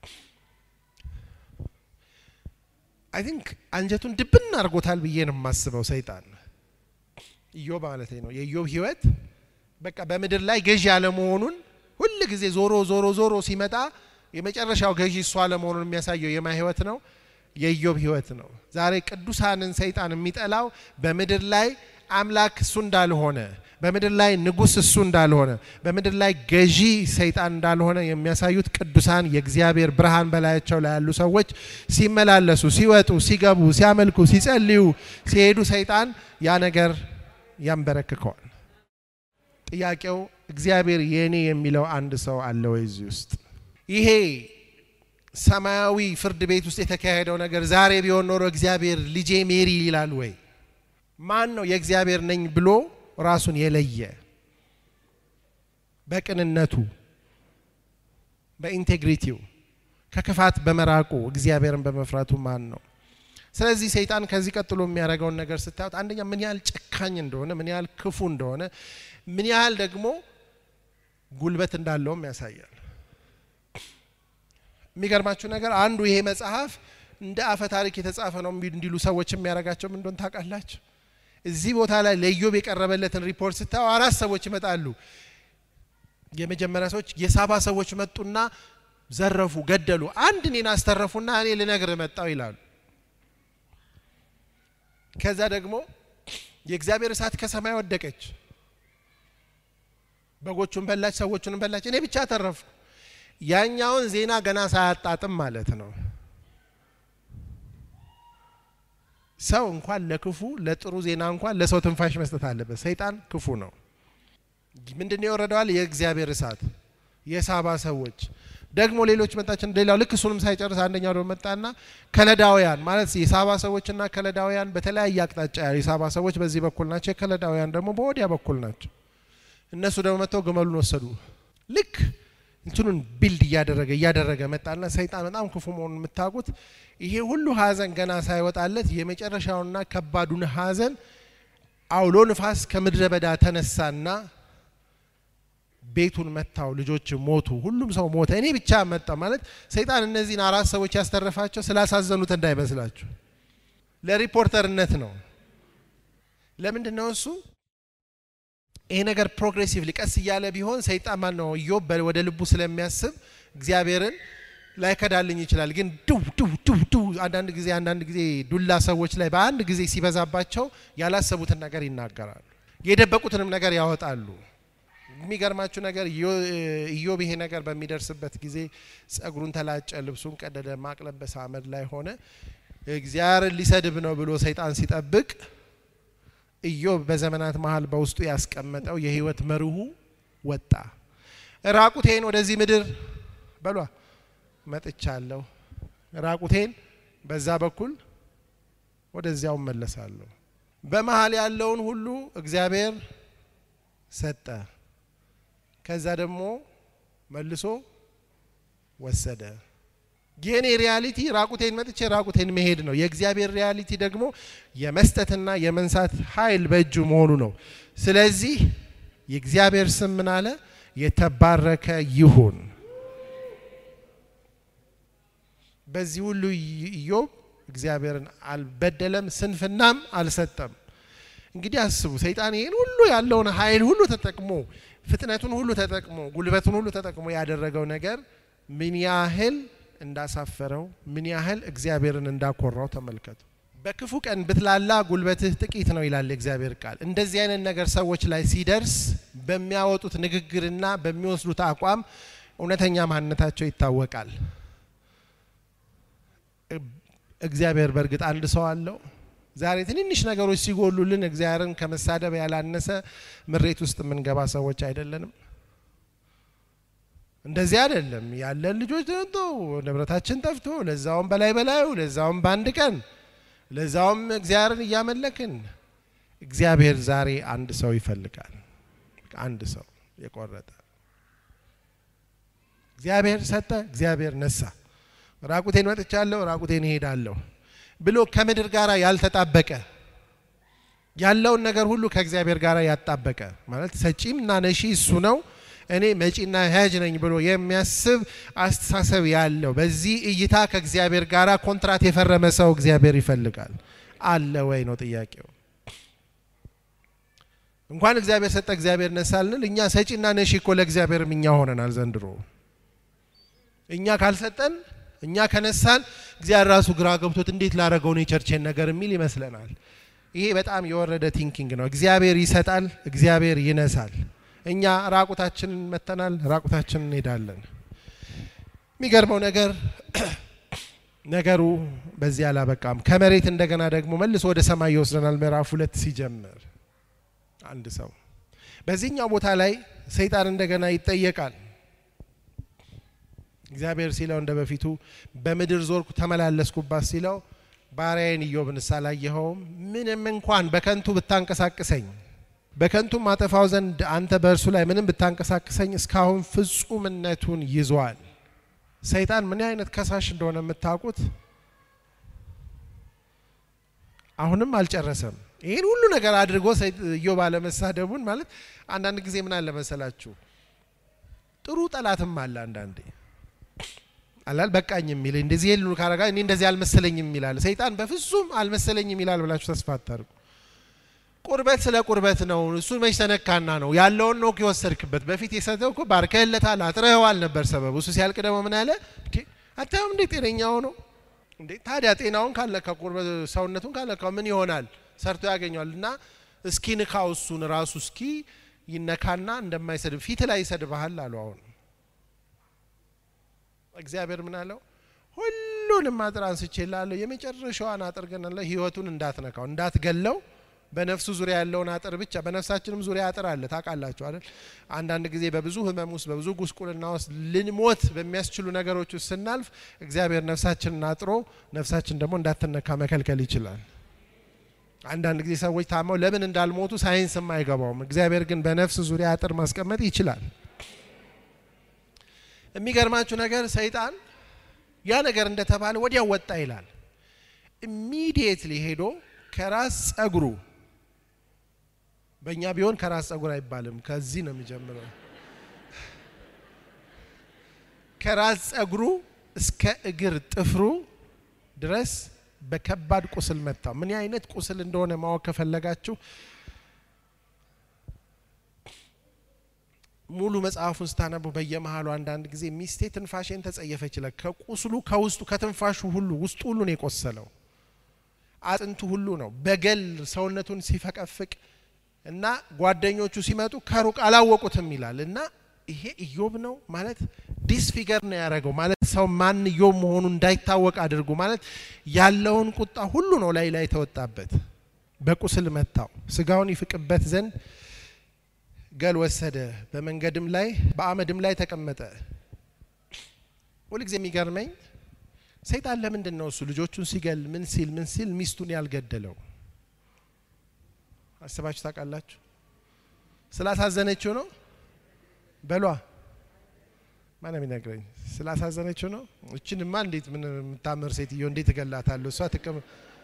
I think አንጀቱን ድብን አርጎታል ብዬ ነው የማስበው ሰይጣን ኢዮብ ማለት ነው የኢዮብ ህይወት በቃ በመድር ላይ ገዢ ያለ መሆኑን ሁሉ ጊዜ ዞሮ ሲመጣ የመጨረሻው ገዢ እሱ አለ መሆኑን የሚያሳየው የማ ህይወት ነው የኢዮብ ህይወት ነው። ዛሬ ቅዱሳንን ሰይጣን የሚጠላው በምድር ላይ አምላክ እሱ እንዳልሆነ፣ በምድር ላይ ንጉስ እሱ እንዳልሆነ፣ በምድር ላይ ገዢ ሰይጣን እንዳልሆነ የሚያሳዩት ቅዱሳን የእግዚአብሔር ብርሃን በላያቸው ላይ ያሉ ሰዎች ሲመላለሱ፣ ሲወጡ፣ ሲገቡ፣ ሲያመልኩ፣ ሲጸልዩ፣ ሲሄዱ ሰይጣን ያ ነገር ያንበረክከዋል። ጥያቄው እግዚአብሔር የኔ የሚለው አንድ ሰው አለ ወይ እዚህ ውስጥ? ይሄ ሰማያዊ ፍርድ ቤት ውስጥ የተካሄደው ነገር ዛሬ ቢሆን ኖሮ እግዚአብሔር ልጄ ሜሪ ይላል ወይ? ማን ነው የእግዚአብሔር ነኝ ብሎ ራሱን የለየ በቅንነቱ በኢንቴግሪቲው ከክፋት በመራቁ እግዚአብሔርን በመፍራቱ ማን ነው? ስለዚህ ሰይጣን ከዚህ ቀጥሎ የሚያደርገውን ነገር ስታዩት አንደኛ ምን ያህል ጨካኝ እንደሆነ፣ ምን ያህል ክፉ እንደሆነ፣ ምን ያህል ደግሞ ጉልበት እንዳለውም ያሳያል። የሚገርማችሁ ነገር አንዱ ይሄ መጽሐፍ እንደ አፈ ታሪክ የተጻፈ ነው እንዲሉ ሰዎች የሚያረጋቸው ምን እንደሆነ ታውቃላችሁ? እዚህ ቦታ ላይ ለኢዮብ የቀረበለትን ሪፖርት ስታዩ 4 ሰዎች ይመጣሉ። የመጀመሪያ ሰዎች የሳባ ሰዎች መጡና ዘረፉ፣ ገደሉ። አንድ እኔን አስተረፉና እኔ ልነግር መጣው ይላሉ። ከዛ ደግሞ የእግዚአብሔር እሳት ከሰማይ ወደቀች፣ በጎቹን በላች፣ ሰዎቹን በላች፣ እኔ ብቻ ተረፍኩ። ያኛውን ዜና ገና ሳያጣጥም ማለት ነው። ሰው እንኳን ለክፉ ለጥሩ ዜና እንኳን ለሰው ትንፋሽ መስጠት አለበት። ሰይጣን ክፉ ነው። ምንድነው የወረደዋል? የእግዚአብሔር እሳት። የሳባ ሰዎች ደግሞ ሌሎች መጣችን። ሌላው ልክ እሱንም ሳይጨርስ አንደኛው ደግሞ መጣና ከለዳውያን ማለት የሳባ ሰዎችና ከለዳውያን በተለያየ አቅጣጫ የሳባ ሰዎች በዚህ በኩል ናቸው፣ ከለዳውያን ደግሞ በወዲያ በኩል ናቸው። እነሱ ደግሞ መጥተው ግመሉን ወሰዱ። ልክ እንትኑን ቢልድ እያደረገ መጣና ሰይጣን በጣም ክፉ መሆኑን የምታውቁት ይሄ ሁሉ ሀዘን ገና ሳይወጣለት የመጨረሻውና ከባዱን ሀዘን አውሎ ንፋስ ከምድረ በዳ ተነሳና ቤቱን መታው፣ ልጆች ሞቱ፣ ሁሉም ሰው ሞተ፣ እኔ ብቻ መጣ ማለት ሰይጣን እነዚህን 4 ሰዎች ያስተረፋቸው ስላሳዘኑት እንዳይመስላችሁ ለሪፖርተርነት ነው። ለምንድን ነው እሱ? ይሄ ነገር ፕሮግሬሲቭሊ ቀስ እያለ ቢሆን ሰይጣን ማን ነው ኢዮብ ወደ ልቡ ስለሚያስብ እግዚአብሔርን ላይከዳልኝ ይችላል። ግን ዱ አንዳንድ ጊዜ ዱላ ሰዎች ላይ በአንድ ጊዜ ሲበዛባቸው ያላሰቡትን ነገር ይናገራሉ፣ የደበቁትንም ነገር ያወጣሉ። የሚገርማችሁ ነገር ኢዮብ ይሄ ነገር በሚደርስበት ጊዜ ጸጉሩን ተላጨ፣ ልብሱን ቀደደ፣ ማቅ ለበሰ፣ አመድ ላይ ሆነ። እግዚአብሔርን ሊሰድብ ነው ብሎ ሰይጣን ሲጠብቅ ኢዮብ በዘመናት መሃል በውስጡ ያስቀመጠው የህይወት መርሁ ወጣ። ራቁቴን ወደዚህ ምድር በሏ መጥቻለሁ፣ ራቁቴን በዛ በኩል ወደዚያው መለሳለሁ። በመሃል ያለውን ሁሉ እግዚአብሔር ሰጠ፣ ከዛ ደግሞ መልሶ ወሰደ። የኔ ሪያሊቲ ራቁቴን መጥቼ ራቁቴን መሄድ ነው። የእግዚአብሔር ሪያሊቲ ደግሞ የመስጠትና የመንሳት ኃይል በእጁ መሆኑ ነው። ስለዚህ የእግዚአብሔር ስም ምን አለ? የተባረከ ይሁን። በዚህ ሁሉ ኢዮብ እግዚአብሔርን አልበደለም፣ ስንፍናም አልሰጠም። እንግዲህ አስቡ፣ ሰይጣን ይሄን ሁሉ ያለውን ኃይል ሁሉ ተጠቅሞ ፍጥነቱን ሁሉ ተጠቅሞ ጉልበቱን ሁሉ ተጠቅሞ ያደረገው ነገር ምን ያህል እንዳሳፈረው ምን ያህል እግዚአብሔርን እንዳኮራው ተመልከቱ። በክፉ ቀን ብትላላ ጉልበትህ ጥቂት ነው ይላል እግዚአብሔር ቃል። እንደዚህ አይነት ነገር ሰዎች ላይ ሲደርስ በሚያወጡት ንግግርና በሚወስዱት አቋም እውነተኛ ማንነታቸው ይታወቃል። እግዚአብሔር በእርግጥ አንድ ሰው አለው። ዛሬ ትንንሽ ነገሮች ሲጎሉልን እግዚአብሔርን ከመሳደብ ያላነሰ ምሬት ውስጥ የምንገባ ሰዎች አይደለንም። እንደዚህ አይደለም። ያለን ልጆች ተንቶ ንብረታችን ጠፍቶ ለዛውም በላዩ ለዛውም በአንድ ቀን ለዛውም እግዚአብሔርን እያመለክን እግዚአብሔር ዛሬ አንድ ሰው ይፈልጋል። አንድ ሰው የቆረጠ እግዚአብሔር ሰጠ፣ እግዚአብሔር ነሳ። ራቁቴን መጥቻለሁ፣ ራቁቴን እሄዳለሁ ብሎ ከምድር ጋር ያልተጣበቀ ያለውን ነገር ሁሉ ከእግዚአብሔር ጋር ያጣበቀ ማለት ሰጪምና ነሺ እሱ ነው፣ እኔ መጪና ሄጅ ነኝ ብሎ የሚያስብ አስተሳሰብ ያለው በዚህ እይታ ከእግዚአብሔር ጋር ኮንትራት የፈረመ ሰው እግዚአብሔር ይፈልጋል። አለ ወይ ነው ጥያቄው። እንኳን እግዚአብሔር ሰጠ እግዚአብሔር ነሳልን፣ እኛ ሰጪና ነሺ እኮ ለእግዚአብሔር እኛ ሆነናል ዘንድሮ። እኛ ካልሰጠን እኛ ከነሳን እግዚአብሔር ራሱ ግራ ገብቶት እንዴት ላረገው ነው የቸርችን ነገር የሚል ይመስለናል። ይሄ በጣም የወረደ ቲንኪንግ ነው። እግዚአብሔር ይሰጣል፣ እግዚአብሔር ይነሳል። እኛ ራቁታችንን መተናል፣ ራቁታችንን እንሄዳለን። የሚገርመው ነገር ነገሩ በዚህ አላበቃም። ከመሬት እንደገና ደግሞ መልሶ ወደ ሰማይ ይወስደናል። ምዕራፍ 2 ሲጀምር አንድ ሰው በዚህኛው ቦታ ላይ ሰይጣን እንደገና ይጠየቃል። እግዚአብሔር ሲለው እንደበፊቱ በምድር ዞርኩ ተመላለስኩባት ሲለው ባሪያዬን ኢዮብን ሳላየኸውም ምንም እንኳን በከንቱ ብታንቀሳቅሰኝ በከንቱ ማጠፋው ዘንድ አንተ በእርሱ ላይ ምንም ብታንቀሳቅሰኝ እስካሁን ፍጹምነቱን ይዟል። ሰይጣን ምን አይነት ከሳሽ እንደሆነ የምታውቁት አሁንም አልጨረሰም። ይሄን ሁሉ ነገር አድርጎ ኢዮብ አለመሳደቡን ማለት አንዳንድ ጊዜ ምን አለ መሰላችሁ ጥሩ ጠላትም አለ አንዳንዴ አላል በቃኝ የሚል እንደዚህ ይሉ ካረጋ እኔ እንደዚህ አልመሰለኝም ይላል። ሰይጣን በፍጹም አልመሰለኝም ይላል ብላችሁ ተስፋ አታርጉ። ቁርበት ስለ ቁርበት ነው። እሱ መች ተነካና ነው ያለውን ነው ከወሰድክበት በፊት የሰጠው እኮ ባርከህለታል አጥረህዋል ነበር ሰበቡ። እሱ ሲያልቅ ደግሞ ምን አለ አታውም እንዴ ጤነኛው ነው እንዴ? ታዲያ ጤናውን ካለካ ቁርበት ሰውነቱን ካለካ ምን ይሆናል? ሰርቶ ያገኛልና እስኪ ንካው እሱን ራሱ እስኪ ይነካና እንደማይሰድብ ፊት ላይ ይሰድብሃል አሉ። አሁን እግዚአብሔር ምን አለው? ሁሉንም አጥር አንስቼልሃለሁ፣ የመጨረሻዋን አጥር ግን አለ ህይወቱን እንዳትነካው እንዳትገለው በነፍሱ ዙሪያ ያለውን አጥር ብቻ። በነፍሳችንም ዙሪያ አጥር አለ ታውቃላችሁ አይደል? አንዳንድ ጊዜ በብዙ ህመም ውስጥ በብዙ ጉስቁልና ውስጥ ልንሞት በሚያስችሉ ነገሮች ውስጥ ስናልፍ እግዚአብሔር ነፍሳችንን አጥሮ ነፍሳችን ደግሞ እንዳትነካ መከልከል ይችላል። አንዳንድ ጊዜ ሰዎች ታመው ለምን እንዳልሞቱ ሳይንስም አይገባውም። እግዚአብሔር ግን በነፍስ ዙሪያ አጥር ማስቀመጥ ይችላል። የሚገርማችሁ ነገር ሰይጣን ያ ነገር እንደተባለ ወዲያው ወጣ ይላል። ኢሚዲየትሊ ሄዶ ከራስ ጸጉሩ በእኛ ቢሆን ከራስ ጸጉር አይባልም ከዚህ ነው የሚጀምረው። ከራስ ጸጉሩ እስከ እግር ጥፍሩ ድረስ በከባድ ቁስል መታው። ምን አይነት ቁስል እንደሆነ ማወቅ ከፈለጋችሁ ሙሉ መጽሐፉን ስታነቡ በየመሃሉ አንዳንድ ጊዜ ሚስቴ ትንፋሽን ተጸየፈች ይላል። ከቁስሉ ከውስጡ ከትንፋሹ ሁሉ ውስጡ ሁሉ ነው የቆሰለው። አጥንቱ ሁሉ ነው በገል ሰውነቱን ሲፈቀፍቅ እና ጓደኞቹ ሲመጡ ከሩቅ አላወቁትም ይላል። እና ይሄ ኢዮብ ነው ማለት ዲስፊገር ነው ያደረገው ማለት ሰው ማን ኢዮብ መሆኑ እንዳይታወቅ አድርጎ ማለት ያለውን ቁጣ ሁሉ ነው ላይ ተወጣበት። በቁስል መታው። ስጋውን ይፍቅበት ዘንድ ገል ወሰደ። በመንገድም ላይ በአመድም ላይ ተቀመጠ። ሁልጊዜ የሚገርመኝ ሰይጣን ለምንድን ነው እሱ ልጆቹን ሲገል ምን ሲል ሚስቱን ያልገደለው? አስባችሁ ታውቃላችሁ? ስላሳዘነችው ነው በሏ ማንም ይነግረኝ። ስላሳዘነችው ነው። እቺንማ እንዴት ምን የምታምር ሴትዮ እንዴት ገላታለሁ? እሷ ተቀም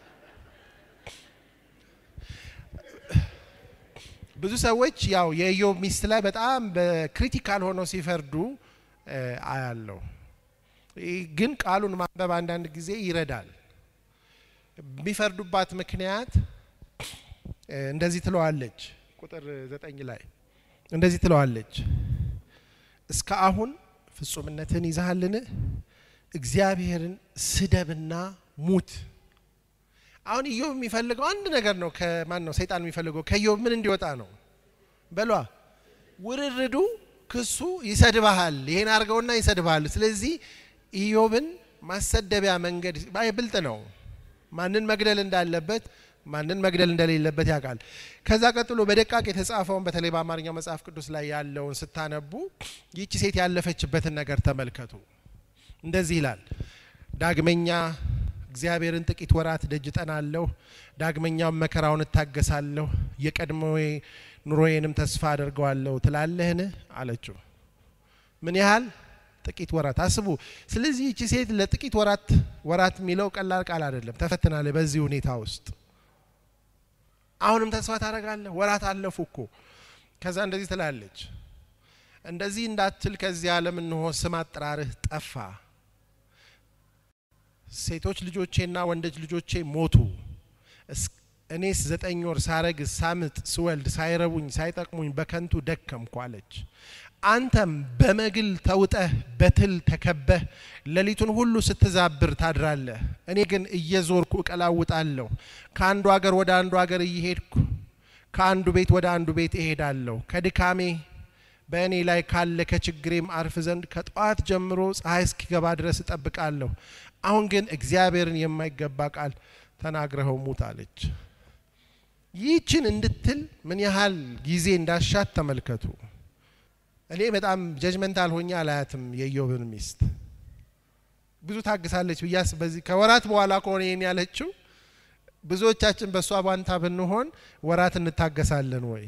ብዙ ሰዎች ያው የኢዮብ ሚስት ላይ በጣም በክሪቲካል ሆነው ሲፈርዱ አያለው። ግን ቃሉን ማንበብ አንዳንድ ጊዜ ይረዳል። ቢፈርዱባት ምክንያት እንደዚህ ትለዋለች ቁጥር 9 ላይ እንደዚህ ትለዋለች እስከ አሁን ፍጹምነትን ይዛሃልን? እግዚአብሔርን ስደብና ሙት። አሁን ኢዮብ የሚፈልገው አንድ ነገር ነው። ከማን ነው ሰይጣን የሚፈልገው? ከኢዮብ ምን እንዲወጣ ነው? በሏ ውርርዱ ክሱ ይሰድባሃል፣ ይሄን አርገውና ይሰድባሃል። ስለዚህ ኢዮብን ማሰደቢያ መንገድ ባይብልጥ ነው። ማንን መግደል እንዳለበት ማንን መግደል እንደሌለበት ያውቃል። ከዛ ቀጥሎ በደቃቅ የተጻፈውን በተለይ በአማርኛው መጽሐፍ ቅዱስ ላይ ያለውን ስታነቡ ይቺ ሴት ያለፈችበትን ነገር ተመልከቱ። እንደዚህ ይላል ዳግመኛ እግዚአብሔርን ጥቂት ወራት ደጅ ጠናለሁ፣ ዳግመኛም መከራውን እታገሳለሁ፣ የቀድሞ ኑሮዬንም ተስፋ አደርገዋለሁ ትላለህን አለችው። ምን ያህል ጥቂት ወራት አስቡ። ስለዚህ እቺ ሴት ለጥቂት ወራት የሚለው ቀላል ቃል አይደለም። ተፈትናለች በዚህ ሁኔታ ውስጥ። አሁንም ተስፋ ታደርጋለህ? ወራት አለፉ እኮ። ከዛ እንደዚህ ትላለች፣ እንደዚህ እንዳትል ከዚህ ዓለም እንሆ ስም አጠራርህ ጠፋ። ሴቶች ልጆቼና ወንዶች ልጆቼ ሞቱ። እኔስ 9 ወር ሳረግ ሳምጥ ስወልድ ሳይረቡኝ ሳይጠቅሙኝ በከንቱ ደከምኩ አለች። አንተም በመግል ተውጠህ በትል ተከበህ ሌሊቱን ሁሉ ስትዛብር ታድራለህ እኔ ግን እየዞርኩ እቀላውጣለሁ ከአንዱ ሀገር ወደ አንዱ ሀገር እየሄድኩ ከአንዱ ቤት ወደ አንዱ ቤት እሄዳለሁ ከድካሜ በእኔ ላይ ካለ ከችግሬም አርፍ ዘንድ ከጧት ጀምሮ ፀሐይ እስኪገባ ድረስ እጠብቃለሁ አሁን ግን እግዚአብሔርን የማይገባ ቃል ተናግረኸው ሙት አለች ይህችን እንድትል ምን ያህል ጊዜ እንዳሻት ተመልከቱ እኔ በጣም ጀጅመንታል ሆኛ አላያትም የኢዮብን ሚስት ብዙ ታግሳለች ብያስ በዚህ ከወራት በኋላ ከሆነ የኔ ያለችው ብዙዎቻችን በሷ ባንታ ብንሆን ወራት እንታገሳለን ወይ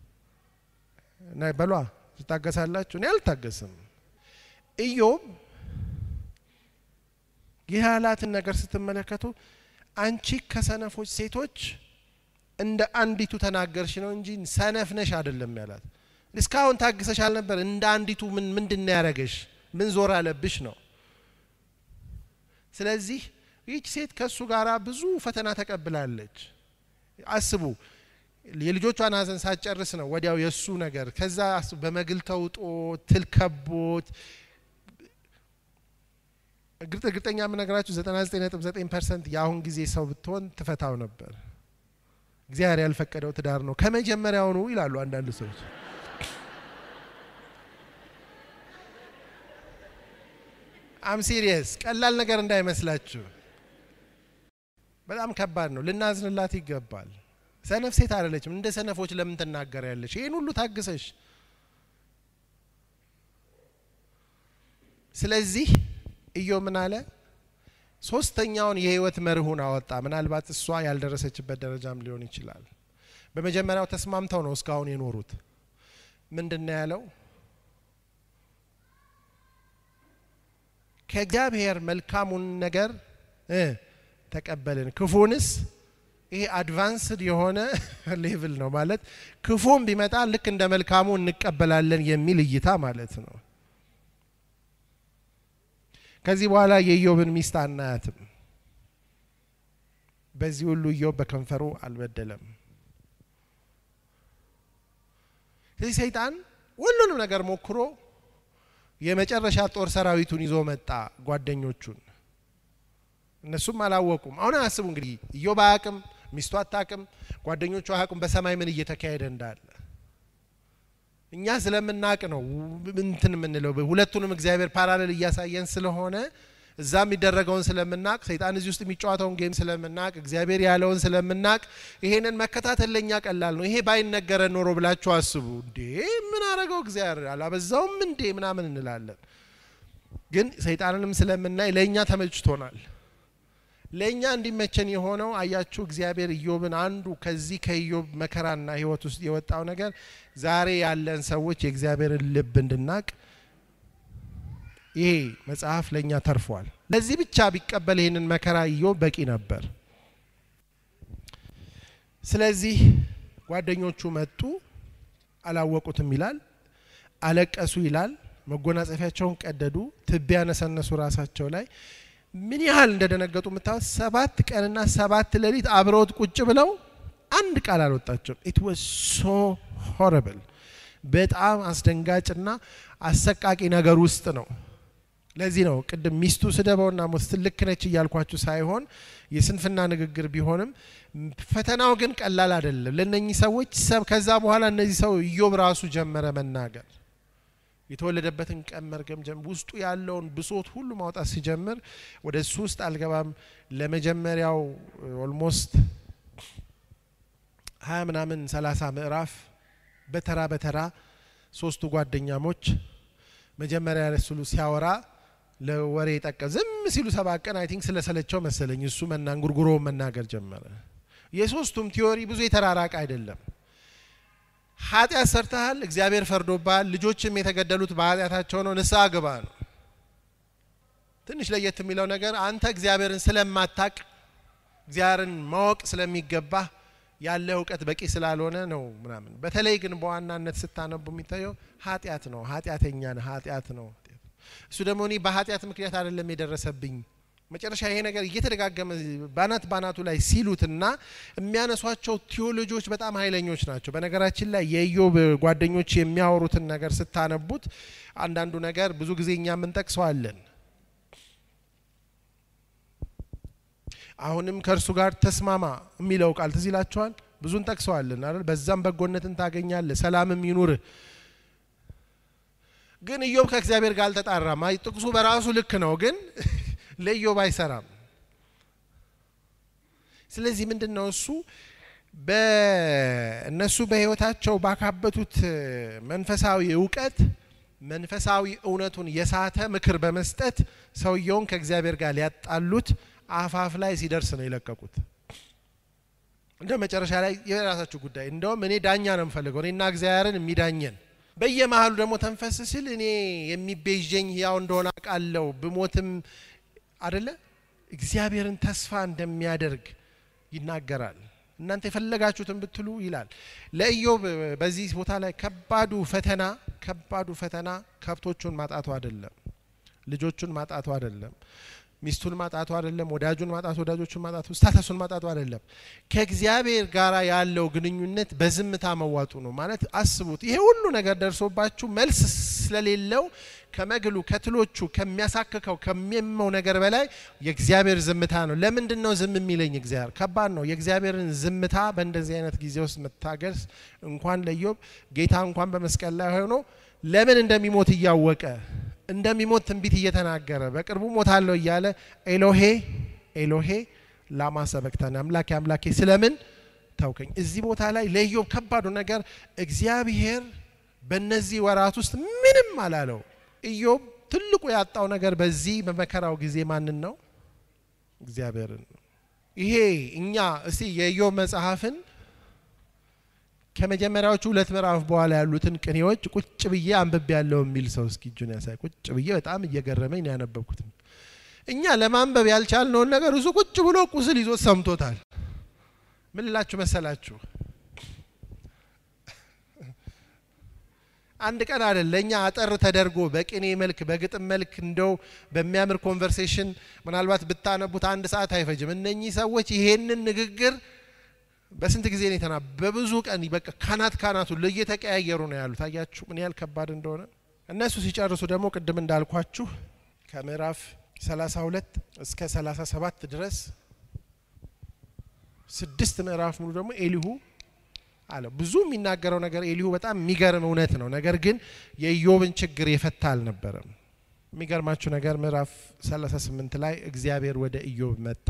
ናይ በሏ ትታገሳላችሁ እኔ አልታገስም ኢዮብ ይሃላትን ነገር ስትመለከቱ አንቺ ከሰነፎች ሴቶች እንደ አንዲቱ ተናገርሽ ነው እንጂ ሰነፍ ነሽ አይደለም ያላት እስካሁን ታግሰሻል ነበር እንደ አንዲቱ ምንድነው ያረገሽ ምን ዞር አለብሽ ነው ስለዚህ ይህች ሴት ከሱ ጋራ ብዙ ፈተና ተቀብላለች አስቡ የልጆቿን ሀዘን ሳትጨርስ ነው ወዲያው የሱ ነገር ከዛ በመግል ተውጦ ትልከቦት እርግጠኛ ምነግራችሁ 99.9% ያሁን ጊዜ ሰው ብትሆን ትፈታው ነበር እግዚአብሔር ያልፈቀደው ትዳር ነው ከመጀመሪያው ነው ይላሉ አንዳንድ ሰዎች I'm serious ቀላል ነገር እንዳይመስላችሁ በጣም ከባድ ነው ልናዝንላት ይገባል ሰነፍ ሴት አይደለችም እንደ ሰነፎች ለምን ተናገራለሽ ይሄን ሁሉ ታግሰሽ ስለዚህ ኢዮብ ምን አለ ሶስተኛውን የህይወት መርሁን አወጣ ምናልባት እሷ ያልደረሰችበት ደረጃም ሊሆን ይችላል በመጀመሪያው ተስማምተው ነው እስካሁን የኖሩት ምንድነው ያለው ከእግዚአብሔር መልካሙን ነገር ተቀበልን ክፉንስ ይሄ አድቫንስድ የሆነ ሌቭል ነው ማለት ክፉም ቢመጣ ልክ እንደ መልካሙ እንቀበላለን የሚል እይታ ማለት ነው ከዚህ በኋላ የኢዮብን ሚስት አናያትም በዚህ ሁሉ ኢዮብ በከንፈሩ አልበደለም ስለዚህ ሰይጣን ሁሉንም ነገር ሞክሮ የመጨረሻ ጦር ሰራዊቱን ይዞ መጣ ጓደኞቹን እነሱም አላወቁም አሁን አስቡ እንግዲህ ኢዮብ አያውቅም ሚስቱ አታውቅም ጓደኞቹ አያውቁም በሰማይ ምን እየተካሄደ እንዳለ እኛ ስለምናቅ ነው እንትን ምንለው ሁለቱንም እግዚአብሔር ፓራሌል እያሳየን ስለሆነ እዛም የሚደረገውን ስለምናቅ ሰይጣን እዚህ ውስጥ የሚጫወተውን ጌም ስለምናቅ እግዚአብሔር ያለውን ስለምናቅ ይሄንን መከታተል ለኛ ቀላል ነው ይሄ ባይነገረ ኖሮ ብላችሁ አስቡ እንዴ ምን አረጋው እግዚአብሔር አላበዛውም እንዴ ምናምን እንላለን ግን ሰይጣንንም ስለምናይ ለኛ ተመጭቶናል ለኛ እንዲመቸን የሆነው አያችሁ እግዚአብሔር ኢዮብን አንዱ ከዚህ ከኢዮብ መከራና ህይወት ውስጥ የወጣው ነገር ዛሬ ያለን ሰዎች የእግዚአብሔርን ልብ እንድናቅ ይሄ መጽሐፍ ለኛ ተርፏል ለዚህ ብቻ ቢቀበል ይሄንን መከራ ኢዮብ በቂ ነበር ስለዚህ ጓደኞቹ መጡ አላወቁትም ይላል አለቀሱ ይላል መጎናጸፊያቸውን ቀደዱ ትቢያ ነሰነሱ ራሳቸው ላይ ምን ያህል እንደደነገጡ መታው 7 ቀንና 7 ሌሊት አብረውት ቁጭ ብለው አንድ ቃል አልወጣቸው it was so horrible በጣም አስደንጋጭና አሰቃቂ ነገር ውስጥ ነው ለዚህ ነው ቅድም ሚስቱ ስደበውና ሙስልክ ነች ይያልኳችሁ ሳይሆን የስንፍና ንግግር ቢሆንም ፈተናው ግን ቀላል አይደለም ለነኚህ ሰዎች ከዛ በኋላ እነዚህ ሰው ኢዮብ ራሱ ጀመረ መናገር የተወለደበትን ቀመርገም ውስጡ ያለውን ብሶት ሁሉ ማውጣት ሲጀምር ወደ እሱ ውስጥ አልገባም ለመጀመሪያው ኦልሞስት 20 ምናምን 30 ምዕራፍ በተራ ሶስቱ ጓደኛሞች መጀመሪያ ለሱሉ ሲያወራ ለወሬ ተቀዝም ሲሉ 7 ቀን አይ ቲንክ ስለሰለቸው መሰለኝ እሱ መናንጉርጉሮ መናገር ጀመረ የሶስቱም ቲዮሪ ብዙ የተራራቀ አይደለም ኃጢአት ሰርተሃል እግዚአብሔር ፈርዶባል ልጆችም የተገደሉት በኃጢአታቸው ነው ንስሐ ግባ ነው ትንሽ ለየት የሚለው ነገር አንተ እግዚአብሔርን ስለማታቅ እግዚአብሔርን ማወቅ ስለሚገባ ያለ ዕውቀት በቂ ስላልሆነ ነው ምናምን በተለይ ግን በዋናነት ስታነቡ የሚታየው ኃጢአት ነው ኃጢአተኛ ነው ኃጢአት ነው እሱ ደግሞ እኔ በኃጢአት ምክንያት አይደለም የደረሰብኝ መጨረሻ ይሄ ነገር እየተደጋገመ ባናቱ ላይ ሲሉትና የሚያነሷቸው ቲዮሎጂዎች በጣም ኃይለኞች ናቸው። በነገራችን ላይ የኢዮብ ጓደኞች የሚያወሩትን ነገር ስታነቡት አንዳንዱ ነገር ብዙ ጊዜ እኛም እንጠቅሰዋለን። አሁንም ከእርሱ ጋር ተስማማ የሚለው ቃል ትዝ ይላችኋል። ብዙ እንጠቅሰዋለን አይደል? በዛም በጎነትን ታገኛለህ፣ ሰላምም ይኑር። ግን ኢዮብ ከእግዚአብሔር ጋር አልተጣራም። ጥቅሱ በራሱ ልክ ነው፣ ግን ለኢዮብ አይሰራም። ስለዚህ ምንድነው እሱ በእነሱ በህይወታቸው ባካበቱት መንፈሳዊ ዕውቀት መንፈሳዊ እውነቱን የሳተ ምክር በመስጠት ሰውየውን ከእግዚአብሔር ጋር ሊያጣሉት አፋፍ ላይ ሲደርስ ነው የለቀቁት። እንደ መጨረሻ ላይ የራሳችሁ ጉዳይ እንደውም እኔ ዳኛ ነው የምፈልገው እኔና እግዚአብሔርን የሚዳኘን በየመሃሉ ደግሞ ተንፈስ ሲል እኔ የሚቤዠኝ ያው እንደሆነ አቃለው በሞትም አይደለ እግዚአብሔርን ተስፋ እንደሚያደርግ ይናገራል። እናንተ የፈለጋችሁትን ብትሉ ይላል። ለኢዮብ በዚህ ቦታ ላይ ከባዱ ፈተና ከብቶቹን ማጣቱ አይደለም፣ ልጆቹን ማጣቱ አይደለም፣ ሚስቱን ማጣቱ አይደለም፣ ወዳጆቹን ማጣቱ፣ ስታተሱን ማጣቱ አይደለም። ከእግዚአብሔር ጋር ያለው ግንኙነት በዝምታ መዋጡ ነው ማለት አስቡት። ይሄ ሁሉ ነገር ደርሶባችሁ መልስ ስለሌለው ከመግሉ ከትሎቹ ከሚያሳከከው ከሚመው ነገር በላይ የእግዚአብሔር ዝምታ ነው። ለምንድነው ዝም የሚለኝ እግዚአብሔር? ከባድ ነው። የእግዚአብሔርን ዝምታ በእንደዚህ አይነት ጊዜ ውስጥ መታገስ እንኳን ለኢዮብ ጌታ እንኳን በመስቀል ላይ ሆኖ ለምን እንደሚሞት እያወቀ እንደሚሞት ትንቢት እየተናገረ በቅርቡ ሞታለሁ እያለ ኤሎሄ ላማ ሰበክታኒ አምላኬ ስለምን ታውከኝ። እዚህ ቦታ ላይ ለኢዮብ ከባዱ ነገር እግዚአብሔር በእነዚህ ወራት ውስጥ ምንም አላለው። ኢዮብ ትልቁ ያጣው ነገር በዚህ በመከራው ጊዜ ማንን ነው? እግዚአብሔርን። ይሄ እኛ እስቲ የኢዮብ መጽሐፍን ከመጀመሪያዎቹ 2 ምዕራፍ በኋላ ያሉትን ቅኔዎች ቁጭ ብዬ አንብቤ ያለው የሚል ሰው እስኪ እጁን ያሳይ። ቁጭ ብዬ በጣም እየገረመኝ ነው ያነበብኩት። እኛ ለማንበብ ያልቻልነው ነገር እሱ ቁጭ ብሎ ቁስል ይዞ ሰምቶታል። ምን ልላችሁ መሰላችሁ? አንድ ቀን አይደለኛ አጠር ተደርጎ በቅኔ መልክ በግጥም መልክ እንደው በሚያምር ኮንቨርሴሽን ምናልባት ብታነቡት 1 ሰዓት አይፈጅም። እነኚህ ሰዎች ይሄንን ንግግር በስንት ጊዜ ነው የተና በብዙ ቀን በቃ ካናቱ ለየተቀያየሩ ነው ያሉት። አያችሁ ምን ያህል ከባድ እንደሆነ። እነሱ ሲጨርሱ ደግሞ ቅድም እንዳልኳችሁ ከምዕራፍ 32 እስከ 37 ድረስ 6 ምዕራፍ ሙሉ ደግሞ ኤሊሁ አለ። ብዙ የሚናገረው ነገር ኤሊሁ በጣም የሚገርም እውነት ነው። ነገር ግን የኢዮብን ችግር የፈታ አልነበረም። የሚገርማችሁ ነገር ምዕራፍ 38 ላይ እግዚአብሔር ወደ ኢዮብ መጣ።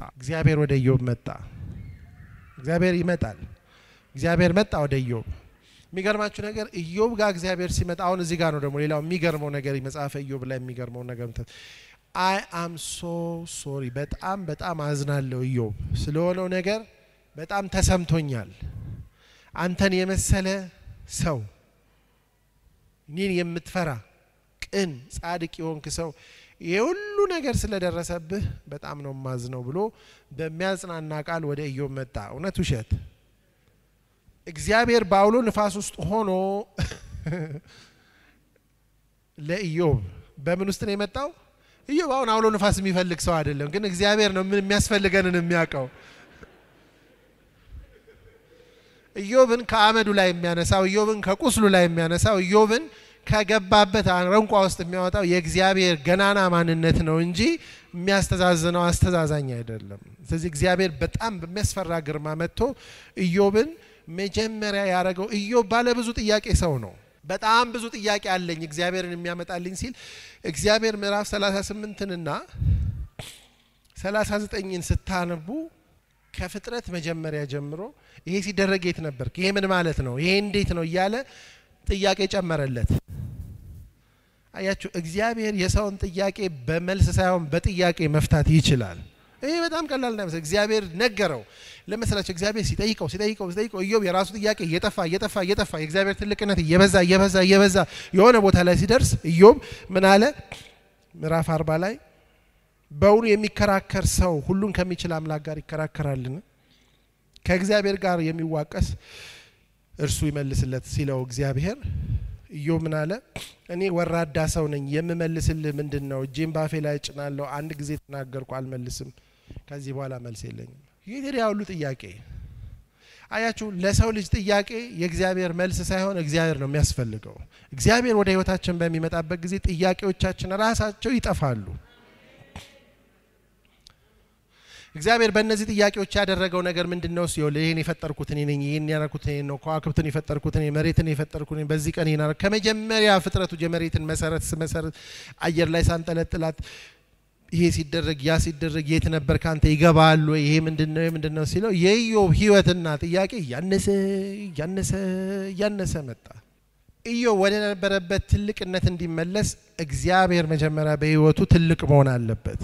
እግዚአብሔር ይመጣል። እግዚአብሔር መጣ ወደ ኢዮብ። የሚገርማችሁ ነገር ኢዮብ ጋር እግዚአብሔር ሲመጣ አሁን እዚህ ጋር ነው ደግሞ ሌላው የሚገርመው ነገር መጽሐፈ ኢዮብ ላይ የሚገርመው ነገር I am so sorry በጣም አዝናለሁ ኢዮብ ስለሆነው ነገር በጣም ተሰምቶኛል። አንተን የመሰለ ሰው እኔን የምትፈራ ቅን ጻድቅ የሆንክ ሰው የሁሉ ነገር ስለደረሰብህ በጣም ነው ማዝነው ብሎ በሚያጽናና ቃል ወደ ኢዮብ መጣ። እውነት ውሸት? እግዚአብሔር ባውሎ ንፋስ ውስጥ ሆኖ ለኢዮብ በምን ውስጥ ነው የመጣው? ኢዮብ አሁን አውሎ ንፋስ የሚፈልግ ሰው አይደለም፣ ግን እግዚአብሔር ነው ምን የሚያስፈልገንን የሚያውቀው። ኢዮብን ከአመዱ ላይ የሚያነሳው፣ ኢዮብን ከቁስሉ ላይ የሚያነሳው፣ ኢዮብን ከገባበት አረንቋ ውስጥ የሚያወጣው የእግዚአብሔር ገናና ማንነት ነው እንጂ የሚያስተዛዝነው አስተዛዛኝ አይደለም። ስለዚህ እግዚአብሔር በጣም በሚያስፈራ ግርማ መጥቶ ኢዮብን መጀመሪያ ያረገው ኢዮብ ባለ ብዙ ጥያቄ ሰው ነው። በጣም ብዙ ጥያቄ አለኝ እግዚአብሔርን የሚያመጣልኝ ሲል እግዚአብሔር ምዕራፍ 38 እና 39ን ስታነቡ ከፍጥረት መጀመሪያ ጀምሮ ይሄ ሲደረግ የት ነበር? ይሄ ምን ማለት ነው? ይሄ እንዴት ነው እያለ ጥያቄ ጨመረለት። አያችሁ እግዚአብሔር የሰውን ጥያቄ በመልስ ሳይሆን በጥያቄ መፍታት ይችላል። ይሄ በጣም ቀላል ነው። እግዚአብሔር ነገረው ለመስላችሁ እግዚአብሔር ሲጠይቀው ኢዮብ የራሱ ጥያቄ እየጠፋ የእግዚአብሔር ትልቅነት እየበዛ የሆነ ቦታ ላይ ሲደርስ ኢዮብ ምን አለ? ምዕራፍ 40 ላይ በእውኑ የሚከራከር ሰው ሁሉን ከሚችል አምላክ ጋር ይከራከራልን? ከእግዚአብሔር ጋር የሚዋቀስ እርሱ ይመልስለት ሲለው እግዚአብሔር ኢዮብ ምን አለ? እኔ ወራዳ ሰው ነኝ፣ የምመልስልህ ምንድነው? እጄን ባፌ ላይ ጭናለሁ፣ አንድ ጊዜ ተናገርኩ አልመልስም፣ ከዚህ በኋላ መልስ የለኝም። ይሄ ያሉ ጥያቄ አያችሁ፣ ለሰው ልጅ ጥያቄ የእግዚአብሔር መልስ ሳይሆን እግዚአብሔር ነው የሚያስፈልገው። እግዚአብሔር ወደ ህይወታችን በሚመጣበት ጊዜ ጥያቄዎቻችን ራሳቸው ይጠፋሉ። እግዚአብሔር በእነዚህ ጥያቄዎች ያደረገው ነገር ምንድነው? ሲሆን ይሄን የፈጠርኩት እኔ ነኝ፣ ይሄን ያደረኩት እኔ ነው፣ ከዋክብትን የፈጠርኩት እኔ፣ መሬትን የፈጠርኩት እኔ፣ በዚህ ቀን ይናር ከመጀመሪያ ፍጥረቱ የመሬትን መሰረት አየር ላይ ሳንጠለጥላት ይሄ ሲደረግ ያ ሲደረግ የት ነበር ካንተ ይገባል ወይ? ይሄ ምንድነው ሲለው የኢዮብ ህይወትና ጥያቄ ያነሰ መጣ። ኢዮብ ወደ ነበረበት ትልቅነት እንዲመለስ እግዚአብሔር መጀመሪያ በህይወቱ ትልቅ መሆን አለበት።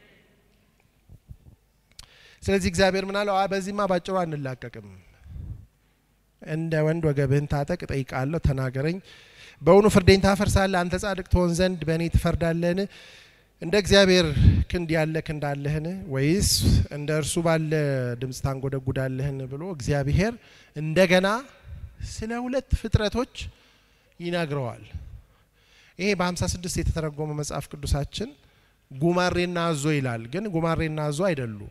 ስለዚህ እግዚአብሔር ምን አለው? በዚህማ ባጭሩ አንላቀቅም፣ እንደ ወንድ ወገብህን ታጠቅ፣ ጠይቃለሁ፣ ተናገረኝ። በእውኑ ፍርዴን ታፈርሳለህ? አንተ ጻድቅ ትሆን ዘንድ በእኔ ትፈርዳለህን? እንደ እግዚአብሔር ክንድ ያለ ክንድ አለህን? ወይስ እንደ እርሱ ባለ ድምጽ ታንጎደጉዳለህን? ብሎ እግዚአብሔር እንደገና ስለ ሁለት ፍጥረቶች ይነግረዋል። ይሄ በ56 የተተረጎመ መጽሐፍ ቅዱሳችን ጉማሬና አዞ ይላል። ግን ጉማሬና አዞ አይደሉም